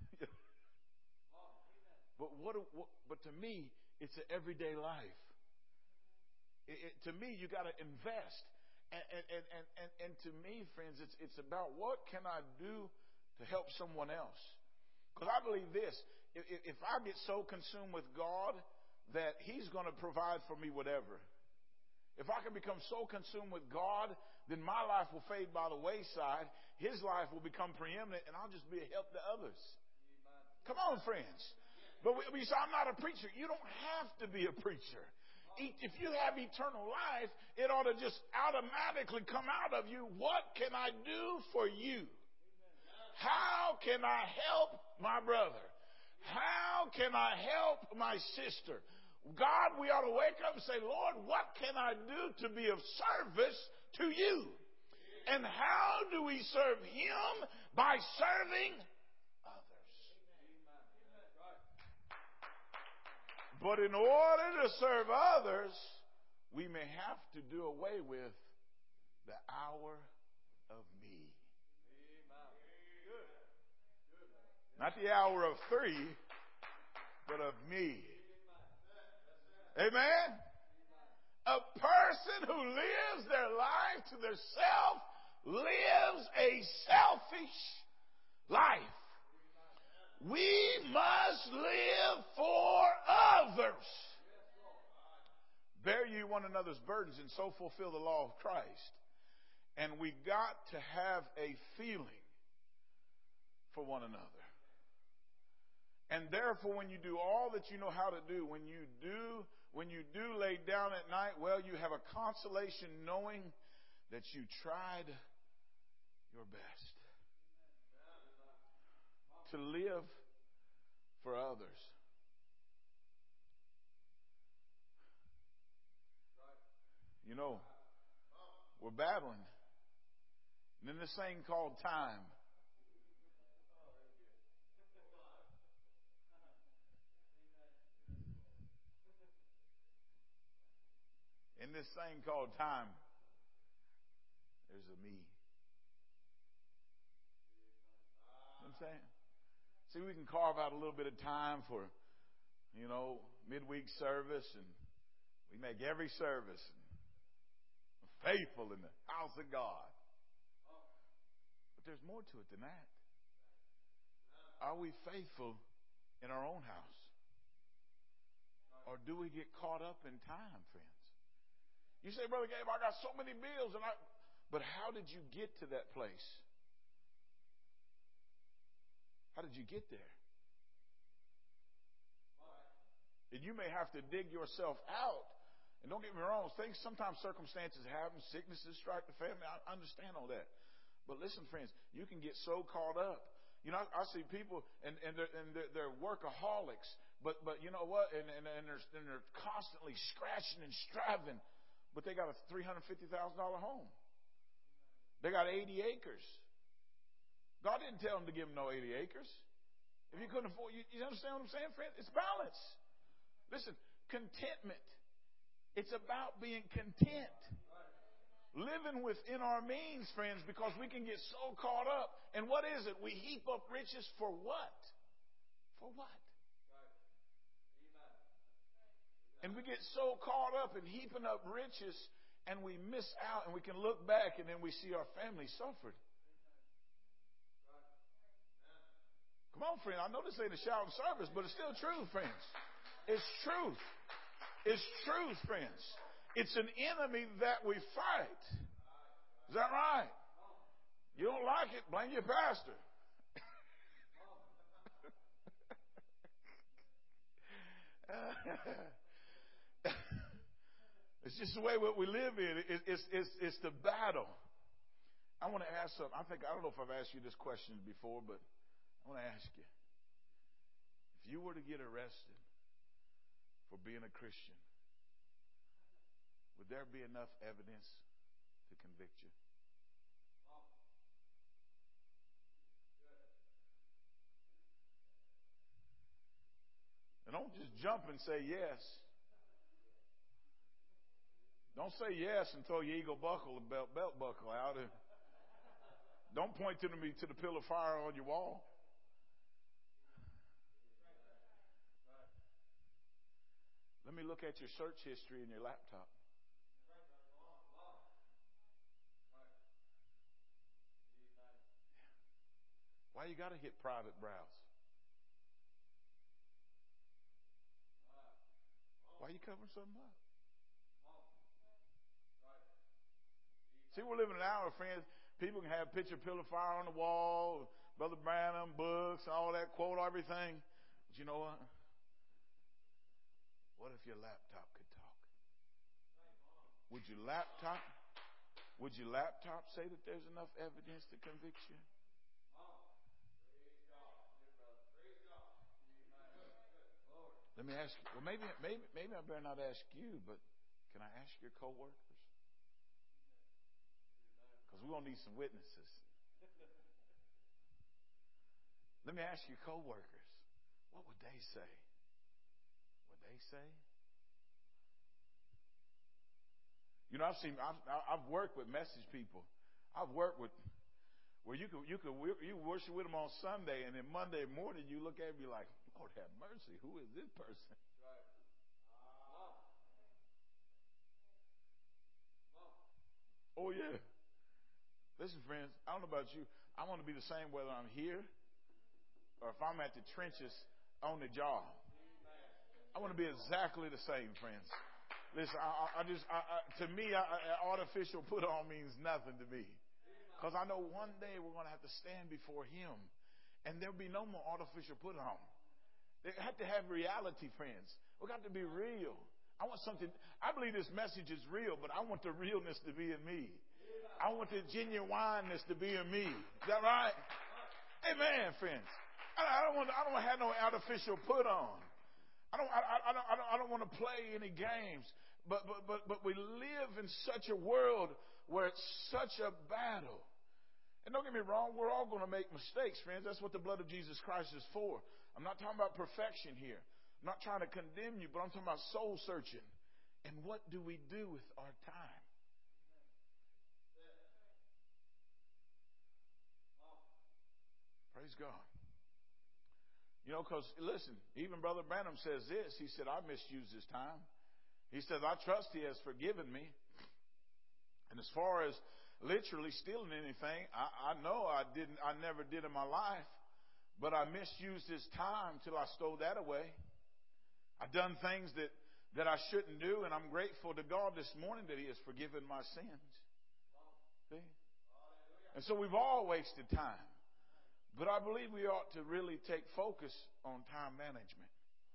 But what, what? But to me, it's an everyday life. It, it, to me, you got to invest. And, and, and, and, and to me, friends, it's, it's about what can I do to help someone else. Because I believe this, if, if I get so consumed with God that he's going to provide for me whatever. If I can become so consumed with God, then my life will fade by the wayside. His life will become preeminent, and I'll just be a help to others. Come on, friends. But we, we say, I'm not a preacher. You don't have to be a preacher. If you have eternal life, it ought to just automatically come out of you. What can I do for you? How can I help my brother? How can I help my sister? God, we ought to wake up and say, Lord, what can I do to be of service to you? And how do we serve Him? By serving others. But in order to serve others, we may have to do away with the hour of me. Not the hour of three, but of me. Amen? A person who lives their life to their self lives a selfish life. We must live for others. Bear ye one another's burdens and so fulfill the law of Christ. And we got to have a feeling for one another. And therefore, when you do all that you know how to do, when you do, when you do lay down at night, well, you have a consolation knowing that you tried your best to live for others. You know, we're battling. And in this thing called time, in this thing called time, there's a me. You know what I'm saying? See, we can carve out a little bit of time for, you know, midweek service, and we make every service faithful in the house of God. But there's more to it than that. Are we faithful in our own house? Or do we get caught up in time, friends? You say, Brother Gabe, I got so many bills, and I. But how did you get to that place? How did you get there? And you may have to dig yourself out. And don't get me wrong, things, sometimes circumstances happen, sicknesses strike the family. I understand all that. But listen, friends, you can get so caught up. You know, I, I see people, and, and, they're, and they're, they're workaholics, but but you know what? And, and, and, they're, and they're constantly scratching and striving, but they got a three hundred fifty thousand dollars home. They got eighty acres. God didn't tell them to give them no eighty acres. If you couldn't afford, you, you understand what I'm saying, friend? It's balance. Listen, contentment. It's about being content. Living within our means, friends, because we can get so caught up. And what is it? We heap up riches for what? For what? And we get so caught up in heaping up riches, and we miss out, and we can look back, and then we see our family suffered. Come on, friend. I know this ain't a shouting service, but it's still true, friends. It's truth. It's truth, friends. It's an enemy that we fight. Is that right? You don't like it, blame your pastor. It's just the way what we live in. It, it's, it's, it's the battle. I want to ask something. I think I don't know if I've asked you this question before, but I want to ask you. If you were to get arrested for being a Christian, would there be enough evidence to convict you? And don't just jump and say yes. Don't say yes and throw your eagle buckle and belt, belt buckle out. And don't point to me to the pillar of fire on your wall. Let me look at your search history in your laptop. Why you got to hit private browse? Why are you covering something up? See, we're living in an hour, friends. People can have picture pillar fire on the wall, Brother Branham, books, all that, quote everything. But you know what? What if your laptop could talk? Would your laptop, would your laptop say that there's enough evidence to convict you? Let me ask you. Well, maybe, maybe, maybe I better not ask you, but can I ask your coworkers? Because we're gonna need some witnesses. Let me ask your coworkers, what would they say? Would they say? You know, I've seen, I've, I've worked with message people. I've worked with where you could, you could, you worship with them on Sunday, and then Monday morning you look at me like, Lord have mercy, who is this person? Oh yeah. Listen, friends, I don't know about you. I want to be the same whether I'm here or if I'm at the trenches on the job. I want to be exactly the same, friends. Listen, I, I just, I, I, to me, I, I, artificial put on means nothing to me. Because I know one day we're going to have to stand before Him. And there'll be no more artificial put on. They have to have reality, friends. We've got to be real. I want something, I believe this message is real, but I want the realness to be in me. I want the genuineness to be in me. Is that right? Amen, friends. I don't want. I don't have no artificial put on. I don't. I, I don't. I don't. I don't want to play any games. But but but but we live in such a world where it's such a battle. And don't get me wrong. We're all going to make mistakes, friends. That's what the blood of Jesus Christ is for. I'm not talking about perfection here. I'm not trying to condemn you, but I'm talking about soul searching. And what do we do with our time? Praise God. You know, because, listen, even Brother Branham says this. He said, I misused his time. He says, I trust He has forgiven me. And as far as literally stealing anything, I, I know I didn't. I never did in my life. But I misused his time till I stole that away. I've done things that, that I shouldn't do, and I'm grateful to God this morning that He has forgiven my sins. See? And so we've all wasted time. But I believe we ought to really take focus on time management.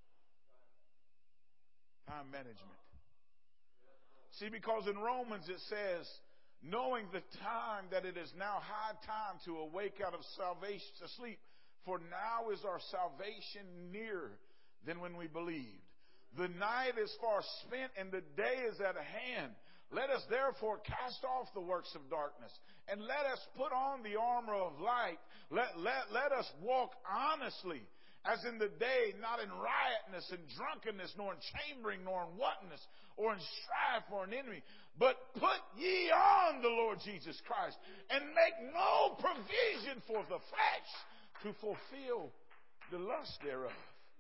Time management. See, because in Romans it says, knowing the time that it is now high time to awake out of salvation, to sleep, for now is our salvation nearer than when we believed. The night is far spent and the day is at hand. Let us therefore cast off the works of darkness and let us put on the armor of light. Let, let, let us walk honestly as in the day, not in riotness and drunkenness, nor in chambering, nor in wantonness, or in strife, or in enemy. But put ye on the Lord Jesus Christ and make no provision for the flesh to fulfill the lust thereof.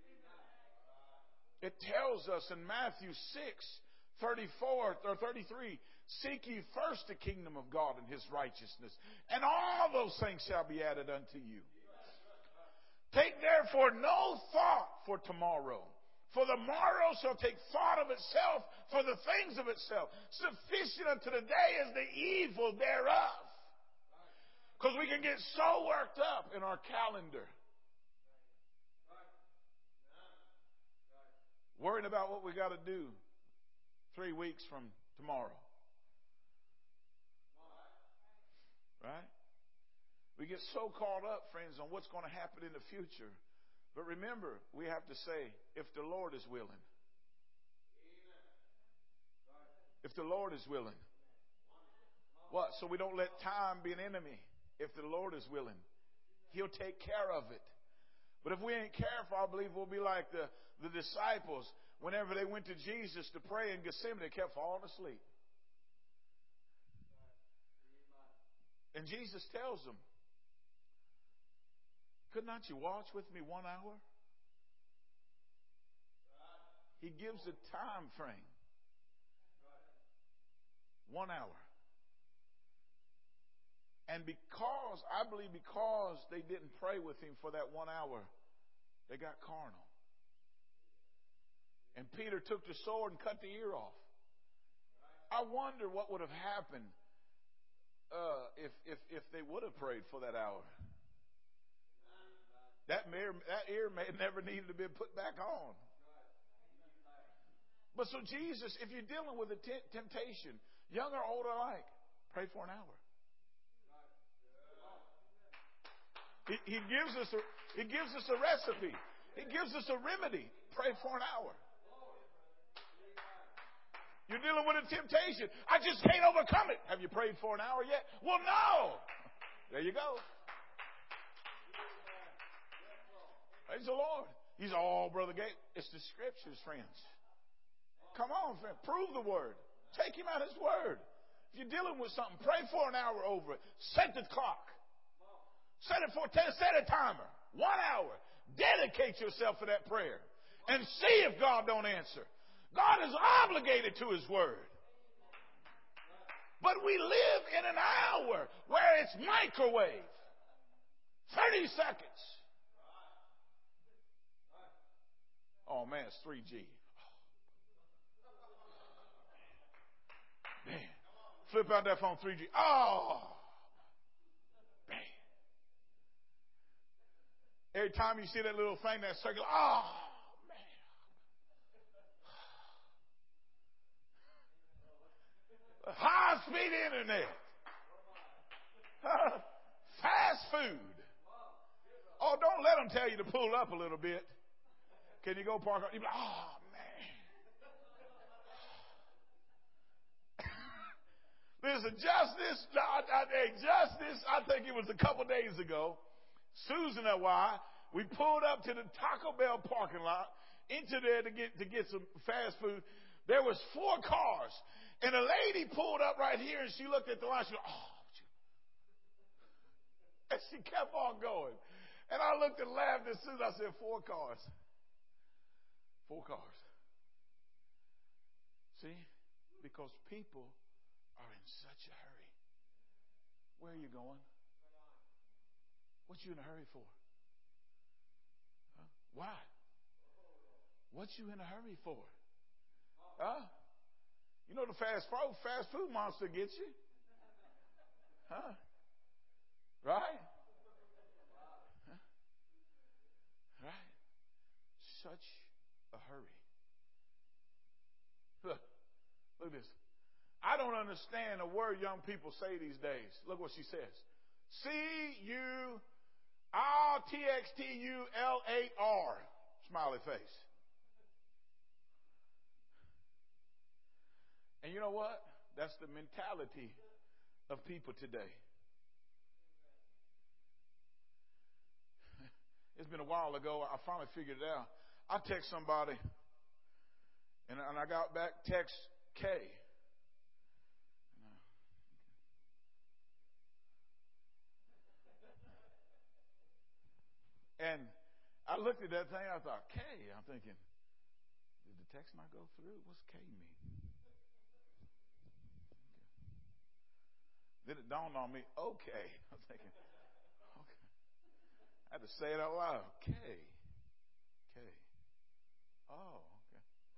It tells us in Matthew six, thirty-four or thirty-three, seek ye first the kingdom of God and His righteousness, and all those things shall be added unto you. Take therefore no thought for tomorrow, for the morrow shall take thought of itself for the things of itself. Sufficient unto the day is the evil thereof. Because we can get so worked up in our calendar, worrying about what we got to do three weeks from tomorrow. Right? We get so caught up, friends, on what's going to happen in the future. But remember, we have to say, if the Lord is willing. If the Lord is willing. What? So we don't let time be an enemy. If the Lord is willing, He'll take care of it. But if we ain't careful, I believe we'll be like the, the disciples. Whenever they went to Jesus to pray in Gethsemane, they kept falling asleep. And Jesus tells them, could not you watch with me one hour? He gives a time frame. One hour. And because, I believe because they didn't pray with Him for that one hour, they got carnal. And Peter took the sword and cut the ear off. I wonder what would have happened uh, if, if, if they would have prayed for that hour. That ear, that ear may never needed to be put back on. But so Jesus, if you're dealing with a t- temptation, young or old alike, pray for an hour. He, he gives us a he gives us a recipe. He gives us a remedy. Pray for an hour. You're dealing with a temptation. I just can't overcome it. Have you prayed for an hour yet? Well, no. There you go. Praise the Lord. He's all, Brother Gabe. It's the scriptures, friends. Come on, friend. Prove the word. Take him at his word. If you're dealing with something, pray for an hour over it. Set the clock. Set it for ten. Set a timer. One hour. Dedicate yourself to that prayer. And see if God don't answer. God is obligated to his word. But we live in an hour where it's microwave. thirty seconds. Oh, man, it's three G. Man. Flip out that phone, three G. Oh, man. Every time you see that little thing, that circle, oh, man. High-speed internet. Fast food. Oh, don't let them tell you to pull up a little bit. Can you go park? You be like, oh, man. Listen, just this, I, I, just this, I think it was a couple days ago, Susan and I, we pulled up to the Taco Bell parking lot, into there to get to get some fast food. There was four cars, and a lady pulled up right here, and she looked at the line. She went, oh, and she kept on going. And I looked and laughed as soon as I said, four cars. Four cars. See? Because people are in such a hurry. Where are you going? What you in a hurry for? Huh? Why? What you in a hurry for? Huh? You know the fast food, fast food monster gets you. Huh? Right? Huh? Right? Such a hurry. Look, look at this. I don't understand a word young people say these days. Look what she says. C U R T X T U L A R. Smiley face. And you know what? That's the mentality of people today. It's been a while ago. I finally figured it out. I text somebody, and I got back text K. And I looked at that thing. I thought, K. I'm thinking, did the text not go through? What's K mean? Then it dawned on me, okay. I'm thinking, okay. I had to say it out loud. K. K. Oh, okay.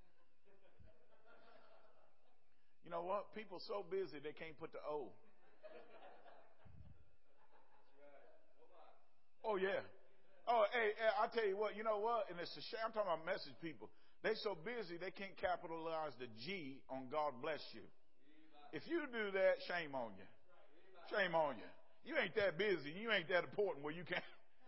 You know what? People are so busy they can't put the O. Oh, yeah. Oh, hey, hey, I'll tell you what, you know what? And it's a shame. I'm talking about message people. They're so busy they can't capitalize the G on God bless you. If you do that, shame on you. Shame on you. You ain't that busy. You ain't that important where you can't.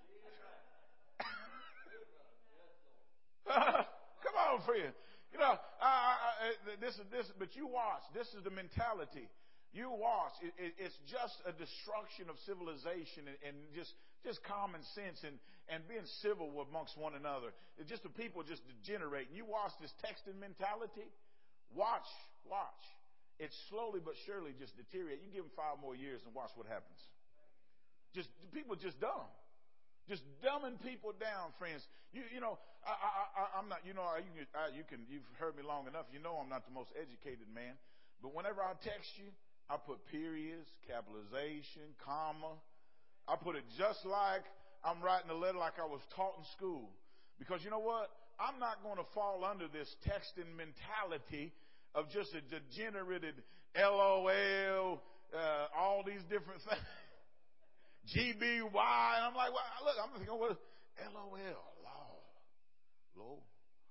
Come on, friend. You know, I, I, I, this is this, but you watch. This is the mentality. You watch. It, it, it's just a destruction of civilization and, and just just common sense and, and being civil amongst one another. It's just the people just degenerate. And you watch this texting mentality. Watch, watch. It slowly but surely just deteriorates. You give them five more years and watch what happens. Just people just dumb. Just dumbing people down, friends. You you know, I, I, I, I'm not, you know, you can, I, you can, you've heard me long enough. You know I'm not the most educated man. But whenever I text you, I put periods, capitalization, comma. I put it just like I'm writing a letter like I was taught in school. Because you know what? I'm not going to fall under this texting mentality of just a degenerated L O L, uh, all these different things. G B Y. And I'm like, well, look, I'm thinking, well, L O L. Law. Low.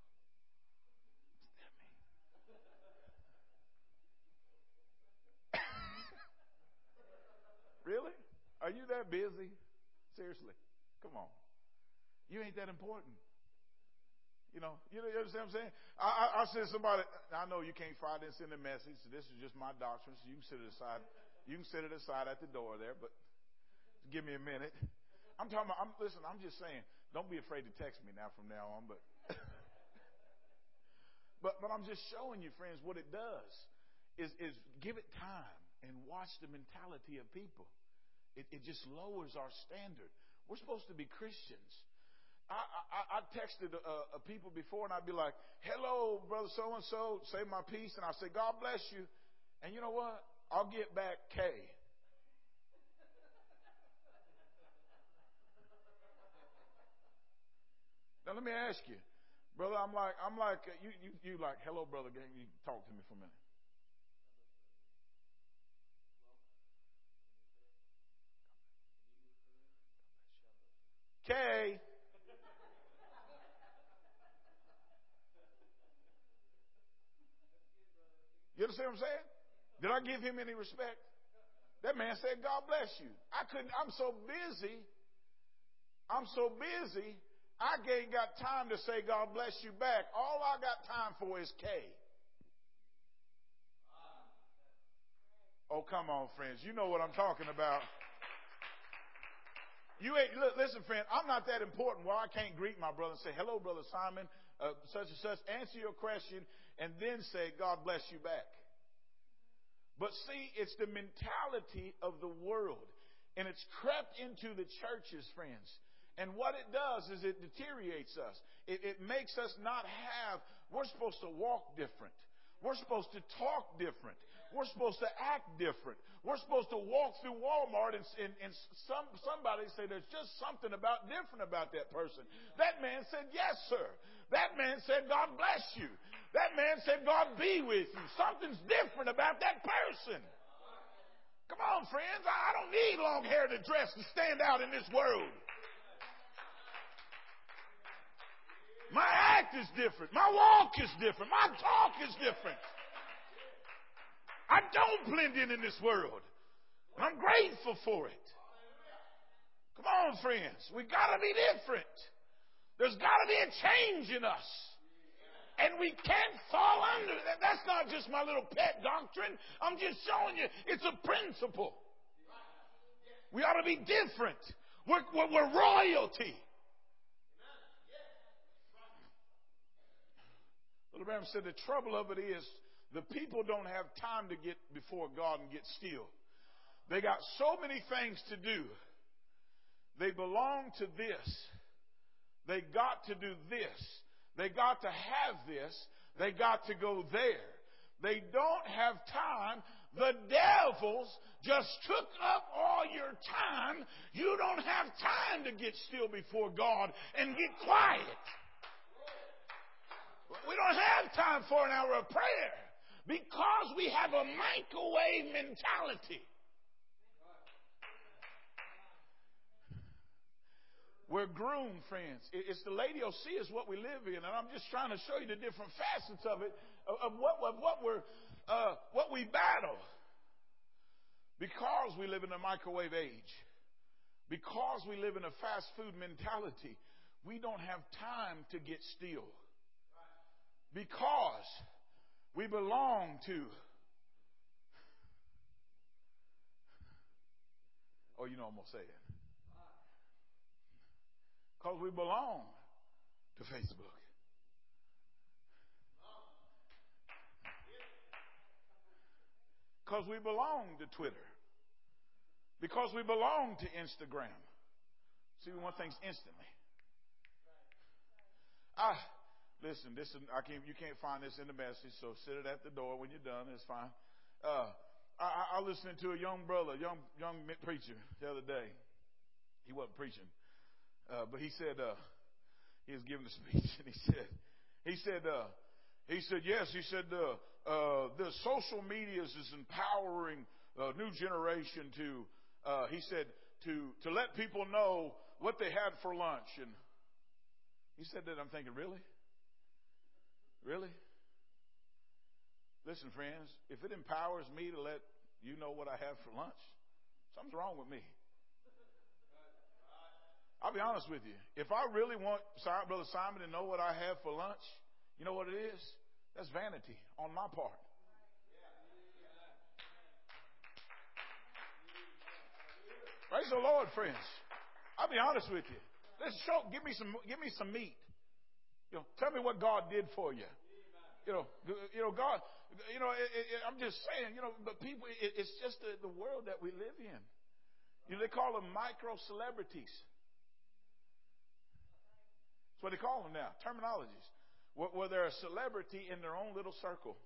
Really? Are you that busy? Seriously. Come on. You ain't that important. You know, you understand what I'm saying? I, I, I said to somebody, I know you can't fire this in the message. So this is just my doctrine. So you can set it aside. You can set it aside at the door there, but give me a minute. I'm talking about, I'm, listen, I'm just saying, don't be afraid to text me now from now on, but, but, but I'm just showing you, friends, what it does is, is give it time and watch the mentality of people. It, it just lowers our standard. We're supposed to be Christians. I, I, I texted uh, uh, people before, and I'd be like, hello, brother so-and-so, say my piece, and I say, God bless you. And you know what? I'll get back K. Now, let me ask you, brother, I'm like, I'm like, uh, you, you, you like, hello, brother, gang, you talk to me for a minute. K. You understand what I'm saying? Did I give him any respect? That man said, God bless you. I couldn't, I'm so busy. I'm so busy. I ain't got time to say God bless you back. All I got time for is K. Oh, come on, friends. You know what I'm talking about. You ain't, look, listen, friend, I'm not that important. Well, I can't greet my brother and say, hello, Brother Simon, uh, such and such, answer your question, and then say, God bless you back. But see, it's the mentality of the world, and it's crept into the churches, friends. And what it does is it deteriorates us. It, it makes us not have, we're supposed to walk different. We're supposed to talk different. We're supposed to act different. We're supposed to walk through Walmart and, and, and some, somebody say there's just something about different about that person. That man said, yes, sir. That man said, God bless you. That man said, God be with you. Something's different about that person. Come on, friends. I don't need long hair to dress to stand out in this world. My act is different. My walk is different. My talk is different. I don't blend in in this world. And I'm grateful for it. Come on, friends. We got to be different. There's got to be a change in us. And we can't fall under that. That's not just my little pet doctrine. I'm just showing you it's a principle. We ought to be different. We're, we're, we're royalty. Brother Branham said the trouble of it is the people don't have time to get before God and get still. They got so many things to do. They belong to this. They got to do this. They got to have this. They got to go there. They don't have time. The devils just took up all your time. You don't have time to get still before God and get quiet. We don't have time for an hour of prayer because we have a microwave mentality. We're groomed, friends. It's the Laodicea is what we live in, and I'm just trying to show you the different facets of it, of what, of what we're, uh, what we battle. Because we live in a microwave age, because we live in a fast food mentality, we don't have time to get still. Because we belong to. Oh, you know I'm gonna say it. Because we belong to Facebook. Because we belong to Twitter. Because we belong to Instagram. See, we want things instantly. Ah, listen, this is, I can't. You can't find this in the message, so sit it at the door when you're done. It's fine. Uh, I, I listened to a young brother, young young preacher the other day. He wasn't preaching. Uh, but he said, uh, he was giving a speech, and he said, he said, uh, he said, yes, he said, uh, uh, the social media is empowering a new generation to, uh, he said, to, to let people know what they had for lunch and He said that. I'm thinking, really? Really? Listen, friends, if it empowers me to let you know what I have for lunch, something's wrong with me. I'll be honest with you. If I really want Brother Simon to know what I have for lunch, you know what it is? That's vanity on my part. Praise the Lord, friends. I'll be honest with you. Let's show. Give me some. Give me some meat. You know, tell me what God did for you. You know, you know, God. You know, it, it, I'm just saying. You know, but people, it, it's just the, the world that we live in. You know, they call them micro celebrities. That's what they call them now. Terminologies. Where, where they're a celebrity in their own little circle.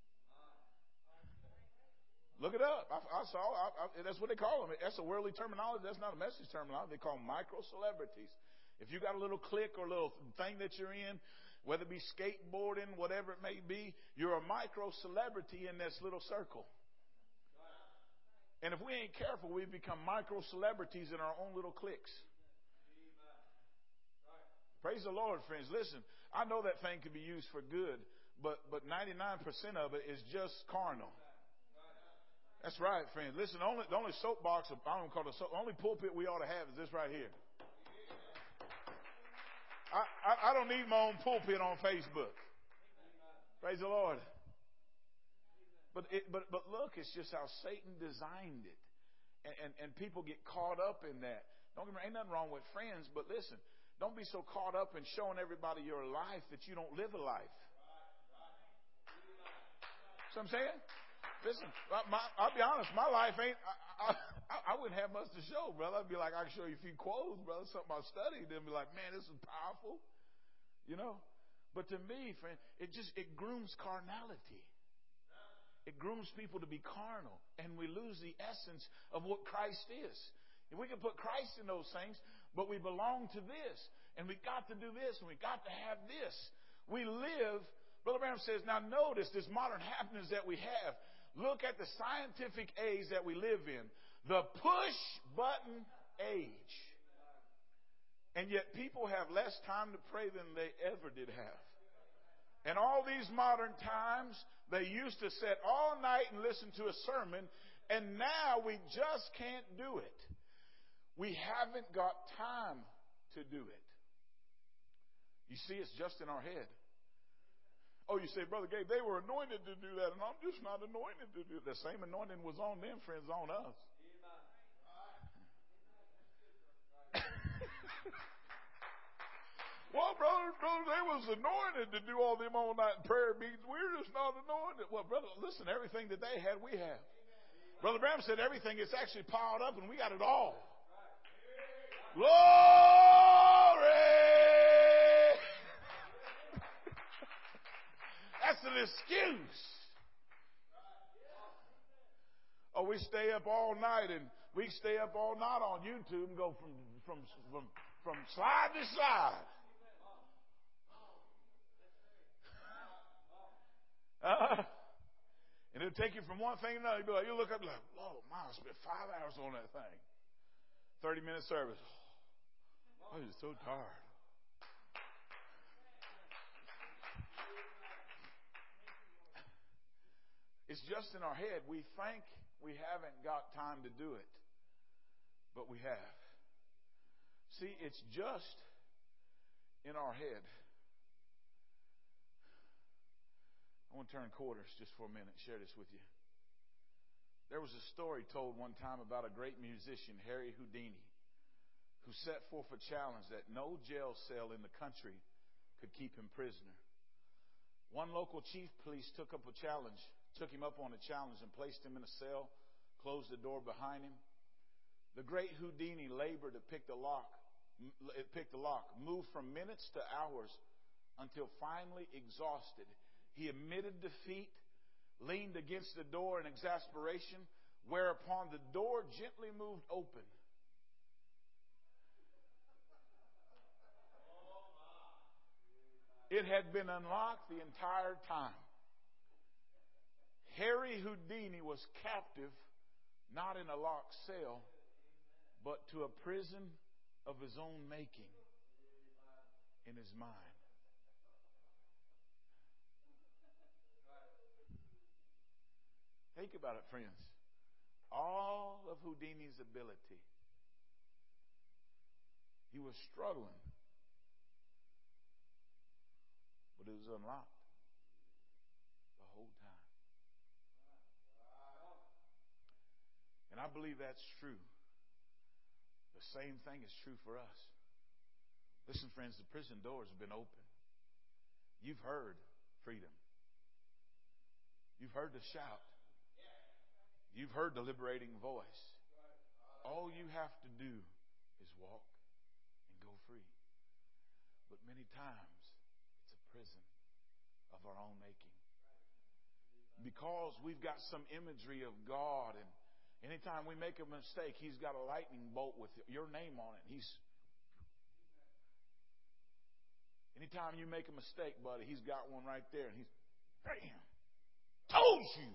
Look it up. I, I saw. I, I, that's what they call them. That's a worldly terminology. That's not a message terminology. They call them micro celebrities. If you got a little clique or a little thing that you're in, whether it be skateboarding, whatever it may be, you're a micro celebrity in this little circle. And if we ain't careful, we become micro celebrities in our own little cliques. Praise the Lord, friends. Listen, I know that thing can be used for good, but but ninety-nine percent of it is just carnal. That's right, friends. Listen, the only, the only soapbox, I don't call it a soap, the only pulpit we ought to have is this right here. I, I, I don't need my own pulpit on Facebook. Praise the Lord. But it, but but look, it's just how Satan designed it, and, and and people get caught up in that. Don't get me wrong, ain't nothing wrong with friends, but listen, don't be so caught up in showing everybody your life that you don't live a life. See what I'm saying? Listen, my, I'll be honest, my life ain't, I, I, I wouldn't have much to show, brother. I'd be like, I can show you a few quotes, brother, something I studied, and be like, man, this is powerful, you know. But to me, friend, it just, it grooms carnality. It grooms people to be carnal, and we lose the essence of what Christ is. And we can put Christ in those things, but we belong to this, and we got to do this, and we got to have this. We live, Brother Branham says, now notice this modern happenings that we have. Look at the scientific age that we live in. The push button age. And yet people have less time to pray than they ever did have. And all these modern times, they used to sit all night and listen to a sermon, and now we just can't do it. We haven't got time to do it. You see, it's just in our head. Oh, you say, Brother Gabe, they were anointed to do that, and I'm just not anointed to do it. The same anointing was on them, friends, on us. Well, brother, brother, they was anointed to do all them all-night prayer meetings. We're just not anointed. Well, brother, listen, everything that they had, we have. Brother Branham said everything is actually piled up, and we got it all. Glory! That's an excuse. Oh, we stay up all night, and we stay up all night on YouTube and go from from from from slide to slide. Uh, and it'll take you from one thing to another. You'll be like, you look up, like, whoa, man, I spent five hours on that thing. Thirty minute service. Oh, I'm just so tired. It's just in our head. We think we haven't got time to do it, but we have. See, it's just in our head. I want to turn quarters just for a minute and share this with you. There was a story told one time about a great musician, Harry Houdini, who set forth a challenge that no jail cell in the country could keep him prisoner. One local chief police took up a challenge, took him up on a challenge and placed him in a cell, closed the door behind him. The great Houdini labored to pick the lock, pick the lock, moved from minutes to hours until finally exhausted. He admitted defeat, leaned against the door in exasperation, whereupon the door gently moved open. It had been unlocked the entire time. Harry Houdini was captive, not in a locked cell, but to a prison of his own making. in his mind. Think about it, friends. All of Houdini's ability, he was struggling, but it was unlocked the whole time. And I believe that's true. The same thing is true for us. Listen, friends, the prison doors have been open. You've heard freedom. You've heard the shout. You've heard the liberating voice. All you have to do is walk and go free. But many times, it's a prison of our own making. Because we've got some imagery of God, and anytime we make a mistake, He's got a lightning bolt with your name on it. He's Anytime you make a mistake, buddy, He's got one right there, and He's, bam, told you.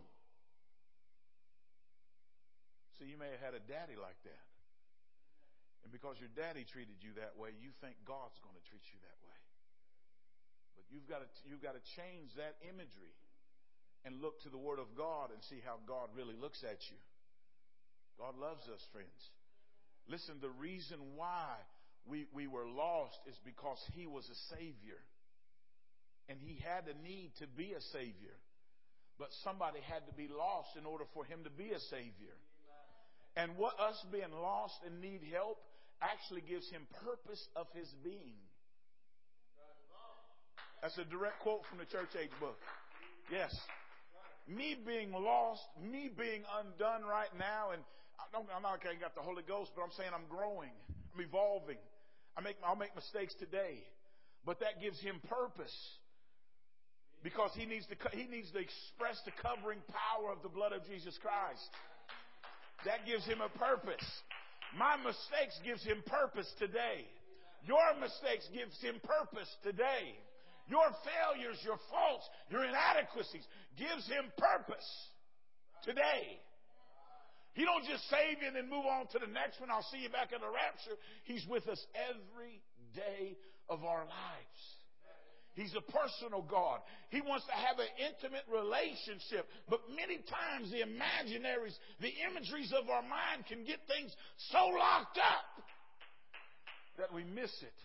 So you may have had a daddy like that. And because your daddy treated you that way, you think God's going to treat you that way. But you've got to, you've got to change that imagery and look to the Word of God and see how God really looks at you. God loves us, friends. Listen, the reason why we, we were lost is because He was a Savior. And He had a need to be a Savior. But somebody had to be lost in order for Him to be a Savior. And what us being lost and need help actually gives Him purpose of His being. That's a direct quote from the church age book. Yes. Me being lost, me being undone right now, and I don't, I'm not I ain't got the Holy Ghost, but I'm saying I'm growing. I'm evolving. I make, I'll make mistakes today. But that gives Him purpose. Because He needs to, He needs to express the covering power of the blood of Jesus Christ. That gives Him a purpose. My mistakes gives Him purpose today. Your mistakes gives Him purpose today. Your failures, your faults, your inadequacies gives Him purpose today. He don't just save you and then move on to the next one. I'll see you back in the rapture. He's with us every day of our lives. He's a personal God. He wants to have an intimate relationship. But many times the imaginaries, the imageries of our mind can get things so locked up that we miss it.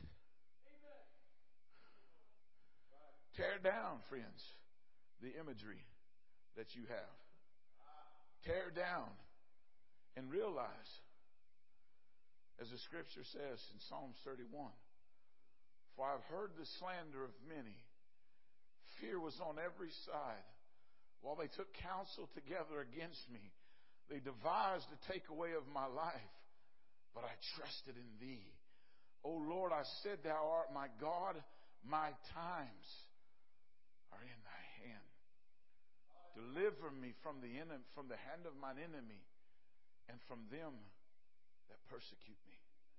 Tear down, friends, the imagery that you have. Tear down and realize, as the scripture says in Psalms thirty-one, for I've heard the slander of many. Fear was on every side. While they took counsel together against me, they devised a takeaway of my life. But I trusted in Thee. O Lord, I said, Thou art my God. My times are in Thy hand. Deliver me from the enemy, from the hand of mine enemy, and from them that persecute me.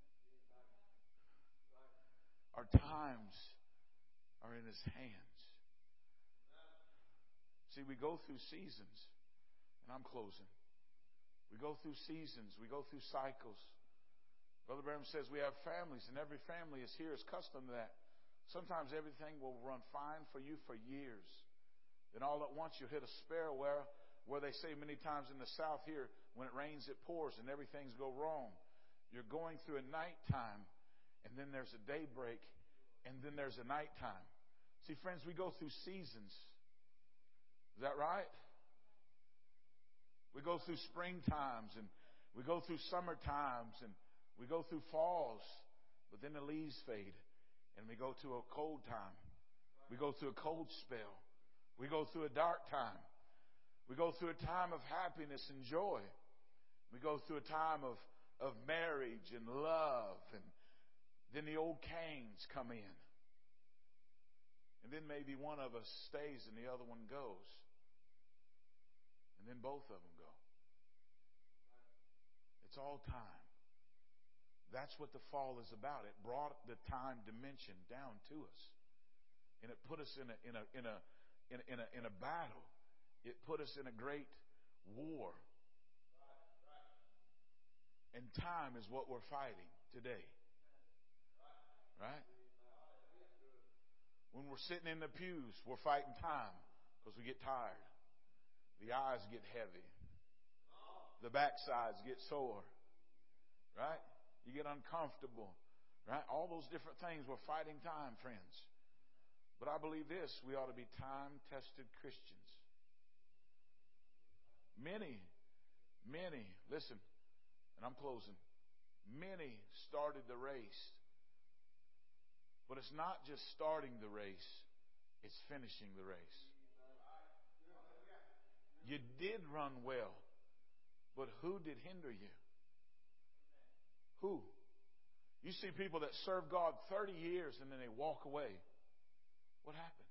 Our times are in His hands. See, we go through seasons, and I'm closing. We go through seasons. We go through cycles. Brother Branham says we have families, and every family is here is accustomed to that. Sometimes everything will run fine for you for years. Then all at once you hit a spare where, where they say many times in the South here, when it rains, it pours, and everything's go wrong. You're going through a nighttime, and then there's a daybreak, and then there's a nighttime. See, friends, we go through seasons. Is that right? We go through spring times, and we go through summer times, and we go through falls, but then the leaves fade, and we go to a cold time. We go through a cold spell. We go through a dark time. We go through a time of happiness and joy. We go through a time of, of marriage and love, and then the old canes come in. And then maybe one of us stays and the other one goes. And then both of them go. It's all time. That's what the fall is about. It brought the time dimension down to us. And it put us in a in a in a in a, in a, in a battle. It put us in a great war. And time is what we're fighting today. Right? When we're sitting in the pews, we're fighting time because we get tired. The eyes get heavy. The backsides get sore. Right? You get uncomfortable. Right? All those different things. We're fighting time, friends. But I believe this, we ought to be time-tested Christians. Many, many, listen, and I'm closing. Many started the race. But it's not just starting the race, it's finishing the race. You did run well, but who did hinder you? Who? You see people that serve God thirty years and then they walk away. What happened?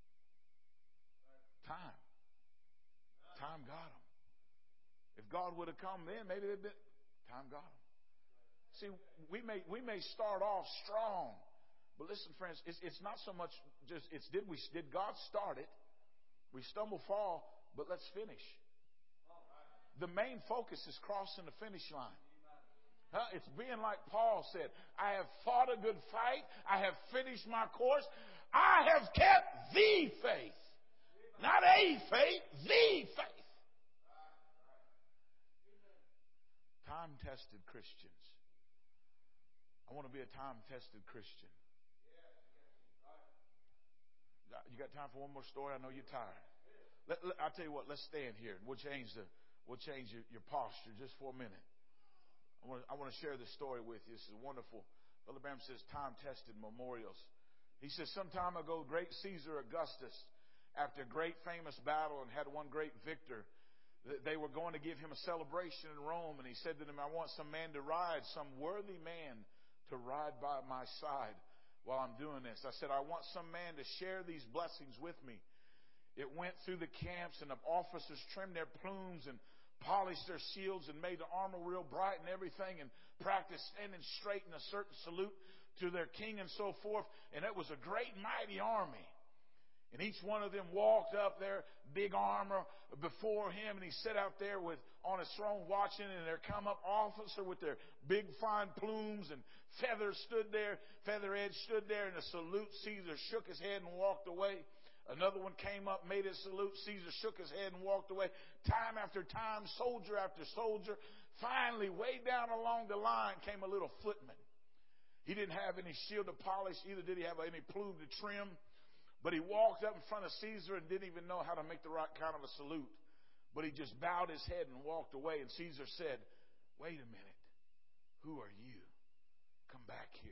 Time. Time got them. If God would have come then, maybe they'd been. Time got them. See, we may we may start off strong, but listen, friends, it's, it's not so much just it's did we did God start it? We stumble, fall, but let's finish. The main focus is crossing the finish line. Huh? It's being like Paul said, I have fought a good fight. I have finished my course. I have kept the faith. Not a faith, the faith. Time-tested Christians. I want to be a time-tested Christian. You got time for one more story? I know you're tired. Let, let, I'll tell you what, let's stand here. We'll change the we'll change your, your posture just for a minute. I want, to, I want to share this story with you. This is wonderful. Brother Branham says time-tested memorials. He says, some time ago, great Caesar Augustus, after a great famous battle and had one great victor, they were going to give him a celebration in Rome. And he said to them, I want some man to ride, some worthy man to ride by my side while I'm doing this. I said, I want some man to share these blessings with me. It went through the camps, and the officers trimmed their plumes and polished their shields and made the armor real bright and everything, and practiced standing straight in a certain salute to their king and so forth. And it was a great mighty army. And each one of them walked up there, big armor before him, and he sat out there with on his throne watching, and there come up officer with their big fine plumes and feathers stood there, feather edge stood there, and a salute. Caesar shook his head and walked away. Another one came up, made his salute. Caesar shook his head and walked away. Time after time, soldier after soldier. Finally, way down along the line came a little footman. He didn't have any shield to polish, either did he have any plume to trim. But he walked up in front of Caesar and didn't even know how to make the right kind of a salute. But he just bowed his head and walked away. And Caesar said, wait a minute. Who are you? Come back here.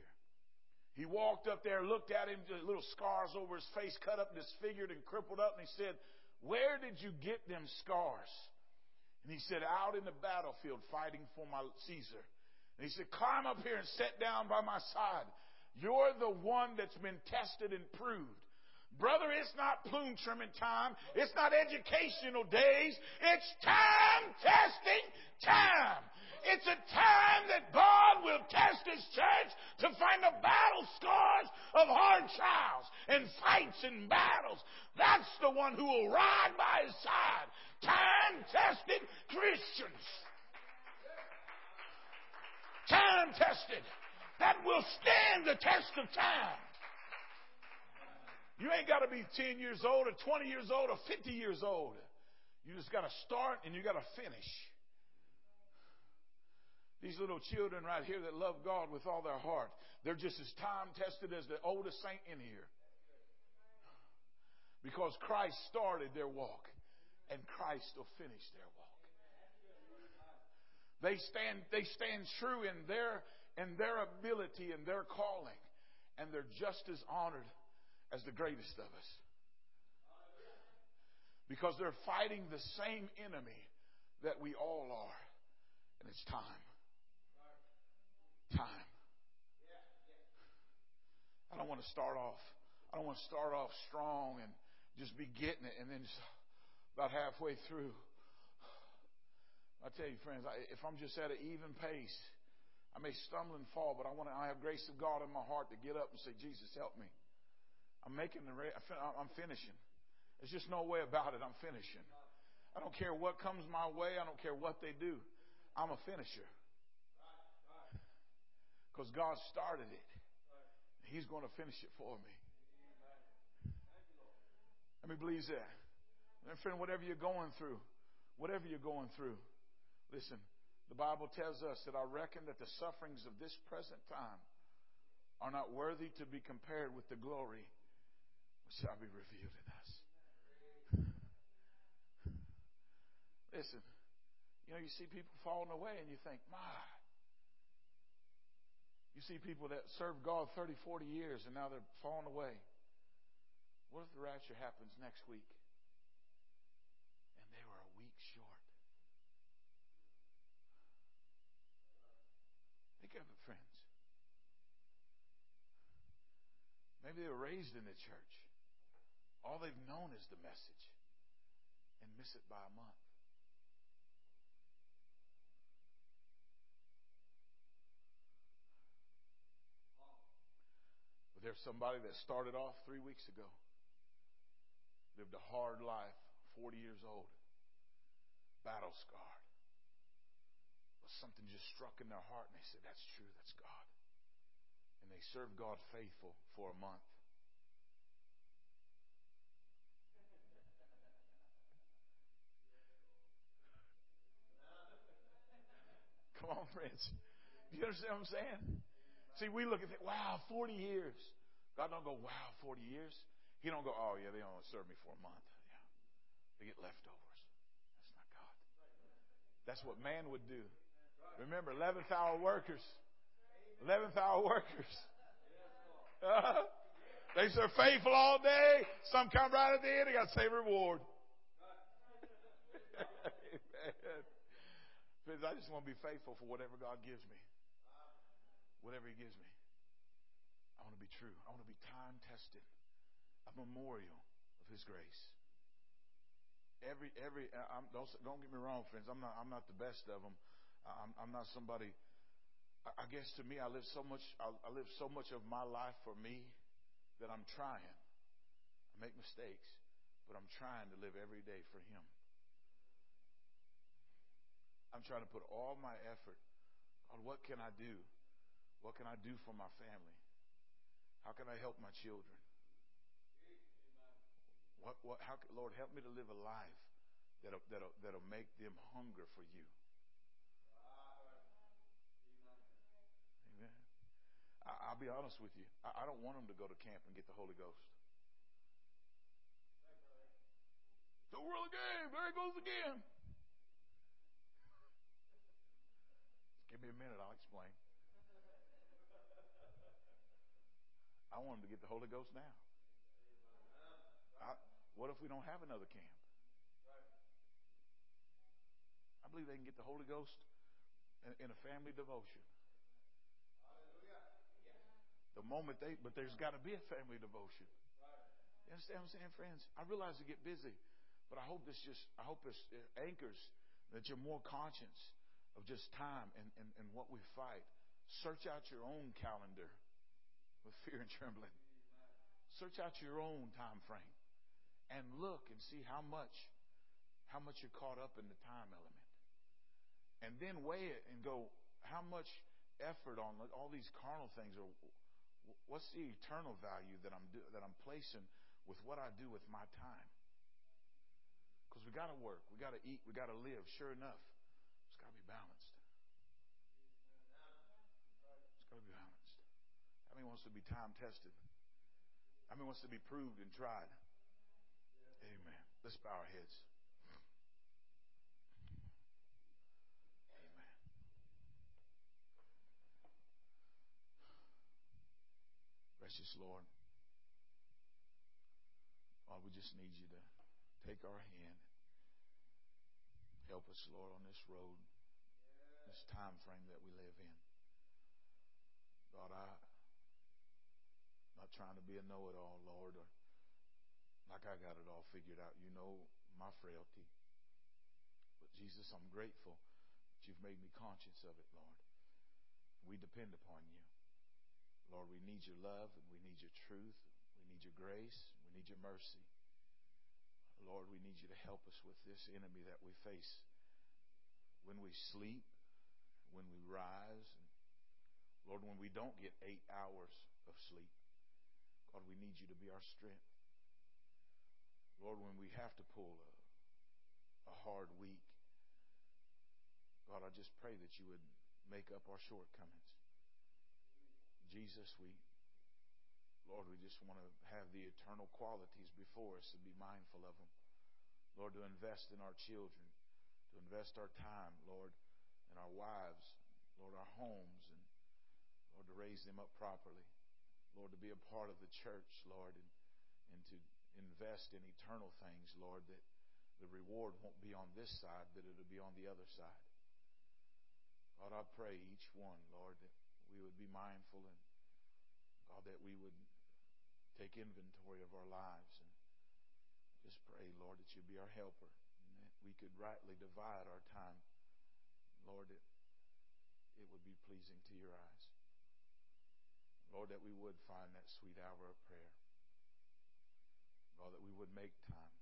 He walked up there, looked at him, little scars over his face, cut up, disfigured, and crippled up. And he said, where did you get them scars? And he said, out in the battlefield fighting for my Caesar. And he said, climb up here and sit down by my side. You're the one that's been tested and proved. Brother, it's not plume trimming time. It's not educational days. It's time testing time. It's a time that God will test His church to find the battle scars of hard trials and fights and battles. That's the one who will ride by His side. Time-tested Christians. Time-tested. That will stand the test of time. You ain't got to be ten years old or twenty years old or fifty years old. You just got to start and you got to finish. These little children right here that love God with all their heart, they're just as time-tested as the oldest saint in here. Because Christ started their walk and Christ will finish their walk. They stand, they stand true in their, in their ability and their calling, and they're just as honored as the greatest of us. Because they're fighting the same enemy that we all are. And it's time. Time. I don't want to start off. I don't want to start off strong and just be getting it, and then just about halfway through, I tell you, friends, I, if I'm just at an even pace, I may stumble and fall, but I want to. I have grace of God in my heart to get up and say, "Jesus, help me." I'm making the. I'm finishing. There's just no way about it. I'm finishing. I don't care what comes my way. I don't care what they do. I'm a finisher. Because God started it. He's going to finish it for me. me believes that. And friend, whatever you're going through, whatever you're going through, listen, the Bible tells us that I reckon that the sufferings of this present time are not worthy to be compared with the glory which shall be revealed in us. Listen, you know, you see people falling away and you think, my. You see people that served God thirty, forty years and now they're falling away. What if the rapture happens next week and they were a week short? Think of it, friends. Maybe they were raised in the church. All they've known is the message and miss it by a month. But there's somebody that started off three weeks ago, lived a hard life, forty years old, battle scarred. But something just struck in their heart and they said, that's true, that's God. And they served God faithful for a month. Come on, friends. Do you understand what I'm saying? See, we look at it, wow, forty years. God don't go, wow, forty years. He don't go, oh, yeah, they only served me for a month. Yeah, they get leftovers. That's not God. That's what man would do. Remember, eleventh hour workers. eleventh hour workers. Uh, they serve faithful all day. Some come right at the end. They got the same reward. Amen. Friends, I just want to be faithful for whatever God gives me. Whatever He gives me. I want to be true. I want to be time tested. A memorial of His grace. Every, every, I'm, don't, don't get me wrong, friends. I'm not, I'm not the best of them. I'm, I'm not somebody. I guess to me, I live so much. I live so much of my life for me that I'm trying. I make mistakes, but I'm trying to live every day for Him. I'm trying to put all my effort on what can I do? What can I do for my family? How can I help my children? What? What? How? Lord, help me to live a life that'll that'll that'll make them hunger for You. I'll be honest with you. I don't want them to go to camp and get the Holy Ghost. The world again. There he goes again. Give me a minute. I'll explain. I want them to get the Holy Ghost now. I, what if we don't have another camp? I believe they can get the Holy Ghost in, in a family devotion. The moment they, but there's got to be a family devotion. You understand what I'm saying, friends? I realize you get busy, but I hope this just, I hope this anchors that you're more conscious of just time and, and, and what we fight. Search out your own calendar with fear and trembling. Search out your own time frame and look and see how much, how much you're caught up in the time element. And then weigh it and go, how much effort on all these carnal things are. What's the eternal value that I'm do, that I'm placing with what I do with my time? Because we got to work, we got to eat, we got to live. Sure enough, it's got to be balanced. It's got to be balanced. How many wants to be time tested? How many wants to be proved and tried? Amen. Let's bow our heads. Precious Lord, Lord, we just need You to take our hand. Help us, Lord, on this road, this time frame that we live in. God, I'm not trying to be a know-it-all, Lord, or like I got it all figured out. You know my frailty. But Jesus, I'm grateful that You've made me conscious of it, Lord. We depend upon You. Lord, we need Your love and we need Your truth. We need Your grace. We need Your mercy. Lord, we need You to help us with this enemy that we face when we sleep, when we rise. And Lord, when we don't get eight hours of sleep. God, we need You to be our strength. Lord, when we have to pull a, a hard week, God, I just pray that you would make up our shortcomings. Jesus, we, Lord, we just want to have the eternal qualities before us and be mindful of them. Lord, to invest in our children, to invest our time, Lord, in our wives, Lord, our homes, and Lord, to raise them up properly. Lord, to be a part of the church, Lord, and, and to invest in eternal things, Lord, that the reward won't be on this side, but it'll be on the other side. God, I pray each one, Lord, that we would be mindful and, God, that we would take inventory of our lives and just pray, Lord, that you'd be our helper and that we could rightly divide our time. Lord, that it would be pleasing to your eyes. Lord, that we would find that sweet hour of prayer. Lord, that we would make time.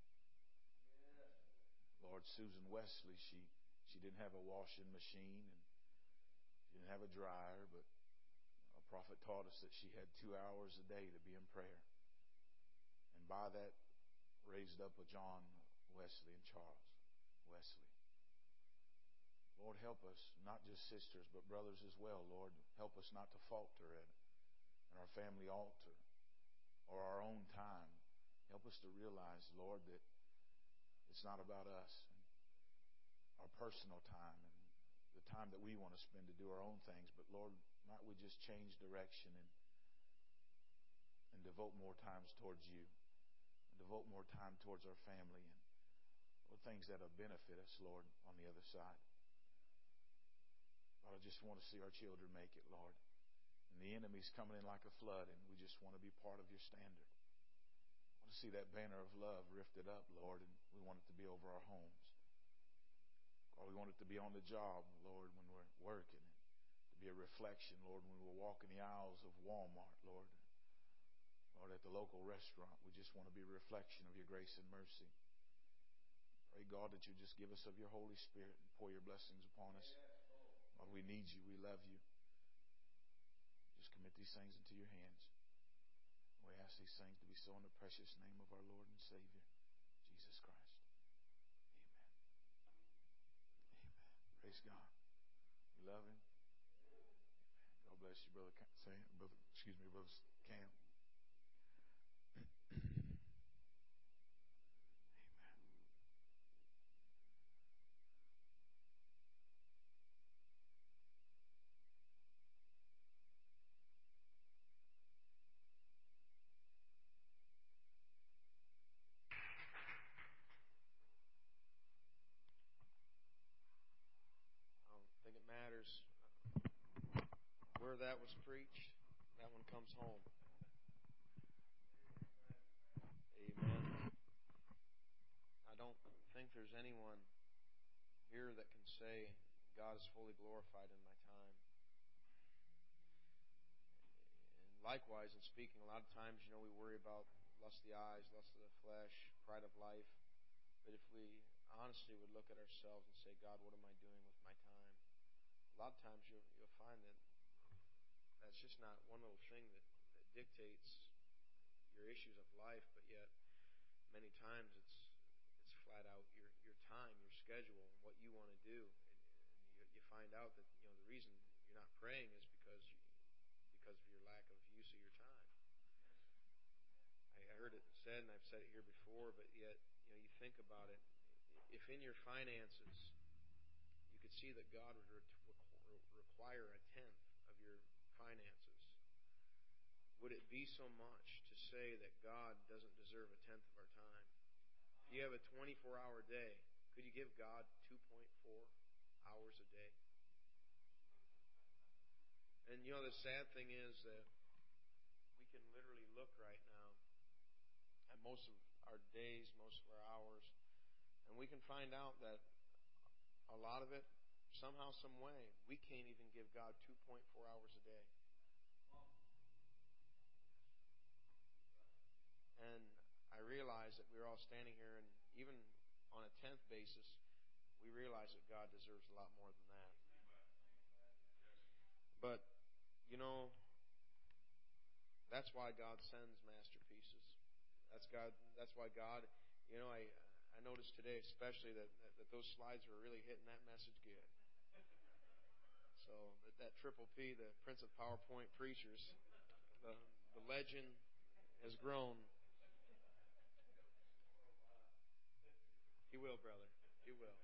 Lord, Susan Wesley, she, she didn't have a washing machine and she didn't have a dryer, but a prophet taught us that she had two hours a day to be in prayer. And by that, raised up a John Wesley and Charles Wesley. Lord, help us, not just sisters, but brothers as well, Lord. Help us not to falter at in our family altar or our own time. Help us to realize, Lord, that it's not about us and our personal time and the time that we want to spend to do our own things, but Lord, might we just change direction and and devote more times towards you, and devote more time towards our family and Lord, things that will benefit us, Lord, on the other side. Lord, I just want to see our children make it, Lord. And the enemy's coming in like a flood, and we just want to be part of your standard. I want to see that banner of love lifted up, Lord, and we want it to be over our homes. God, we want it to be on the job, Lord, when we're working, and to be a reflection, Lord, when we're walking the aisles of Walmart, Lord. Lord, at the local restaurant, we just want to be a reflection of your grace and mercy. Pray, God, that you just give us of your Holy Spirit and pour your blessings upon us. Lord, we need you. We love you. Just commit these things into your hands. We ask these things to be so in the precious name of our Lord and Savior, Jesus Christ. Amen. Amen. Praise God. You love him? Amen. God bless you, brother. Sam, brother. Excuse me, brother Cam. I don't think it matters where that was preached. That one comes home. Amen. I don't think there's anyone here that can say God is fully glorified in my time. And likewise, in speaking, a lot of times, you know, we worry about lust of the eyes, lust of the flesh, pride of life. But if we honestly would look at ourselves and say, God, what am I doing with my time? A lot of times you'll, you'll find that that's just not one little thing that, that dictates your issues of life, but yet many times it's it's flat out your your time, your schedule, and what you want to do. And, and you, you find out that you know the reason you're not praying is because you, because of your lack of use of your time. I, I heard it said, and I've said it here before, but yet you know you think about it. If in your finances you could see that God would re- require a tenth of your finances, would it be so much to say that God doesn't deserve a tenth of our time? If you have a twenty-four hour day, could you give God two point four hours a day? And you know, the sad thing is that we can literally look right now at most of our days, most of our hours, and we can find out that a lot of it, somehow, some way, we can't even give God two point four hours a day. And I realize that we're all standing here, and even on a tenth basis, we realize that God deserves a lot more than that. But, you know, that's why God sends masterpieces. That's God. That's why God, You know, I I noticed today especially that, that, that those slides were really hitting that message good. So that, that Triple P, the Prince of PowerPoint preachers, the, the legend has grown. He will, brother. He will.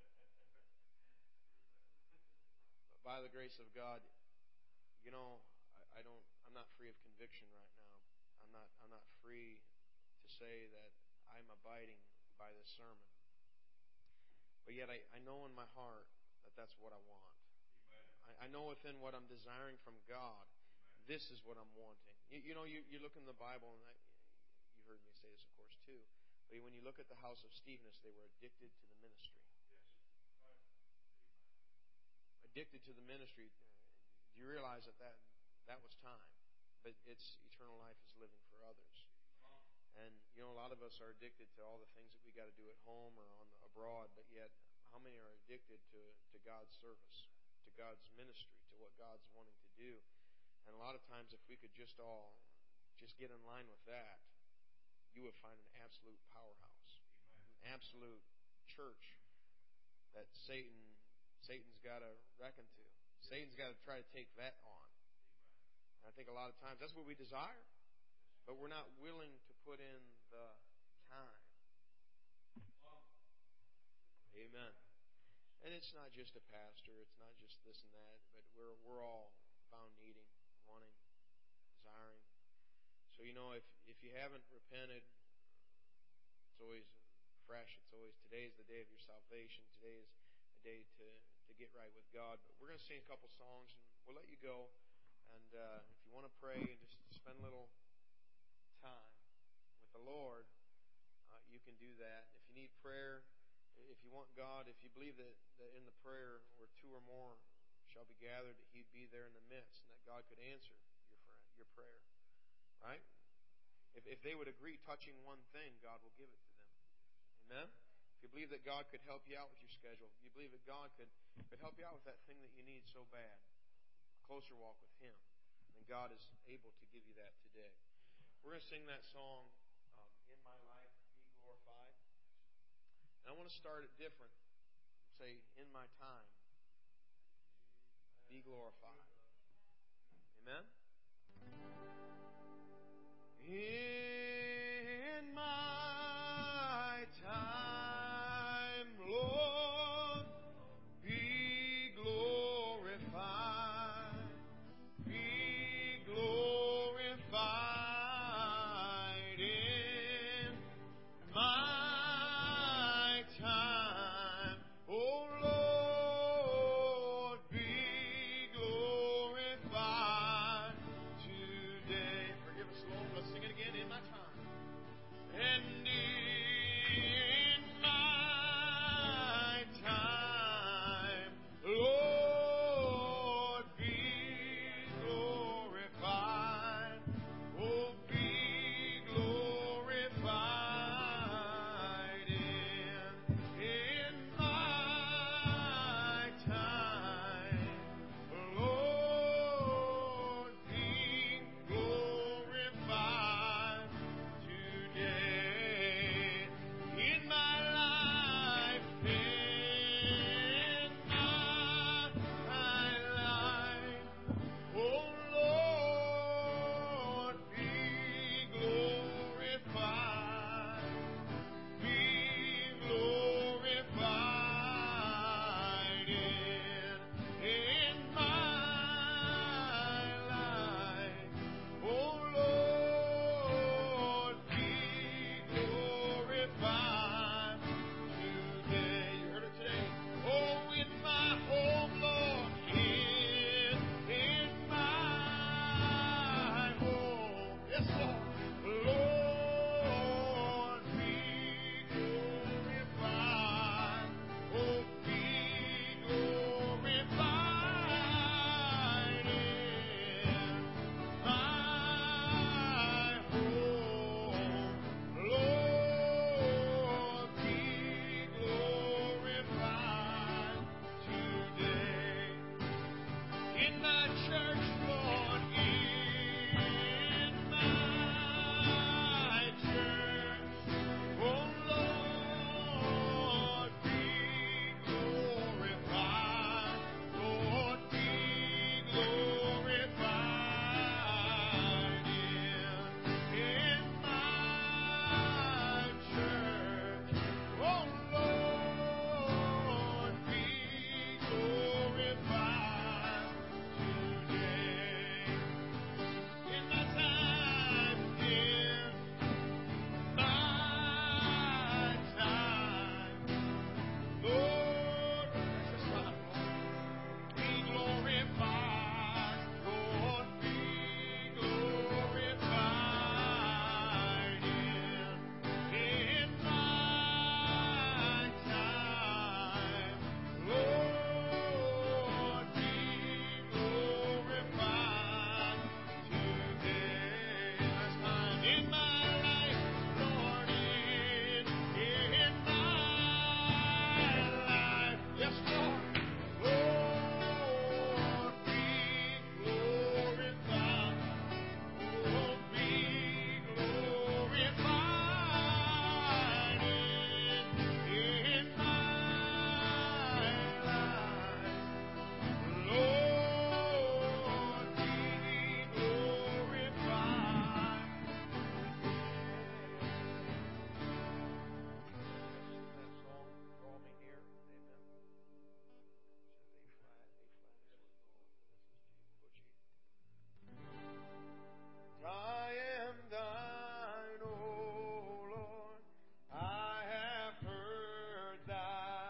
But by the grace of God, you know, I, I don't. I'm not free of conviction right now. I'm not. I'm not free to say that I'm abiding by this sermon. But yet, I, I know in my heart that that's what I want. I, I know within what I'm desiring from God, this is what I'm wanting. You, you know, you, you look in the Bible, and I, you heard me say this, of course, too. But when you look at the house of Stephanus, they were addicted to the ministry. Addicted to the ministry. Do you realize that that, that was time? But it's eternal life is living for others. And, you know, a lot of us are addicted to all the things that we got to do at home or on abroad, but yet how many are addicted to, to God's service, to God's ministry, to what God's wanting to do? And a lot of times if we could just all just get in line with that, you would find an absolute powerhouse, an absolute church that Satan Satan's got to reckon to. Satan's got to try to take that on. And I think a lot of times that's what we desire, but we're not willing to put in the time. Amen. And it's not just a pastor, it's not just this and that, but we're we're all found needing, wanting, desiring. So you know, if if you haven't repented, it's always fresh. It's always today's the day of your salvation. Today is a day to to get right with God. But we're going to sing a couple songs, and we'll let you go. And uh, if you want to pray and just spend a little time with the Lord, uh, you can do that. If you need prayer, if you want God, if you believe that, that in the prayer where two or more shall be gathered, that He'd be there in the midst, and that God could answer your friend, your prayer. Right? If, if they would agree touching one thing, God will give it to them. Amen? If you believe that God could help you out with your schedule, if you believe that God could, could help you out with that thing that you need so bad, a closer walk with Him, then God is able to give you that today. We're going to sing that song, um, In My Life, Be Glorified. And I want to start it different. Say, in my time, be glorified. Amen? In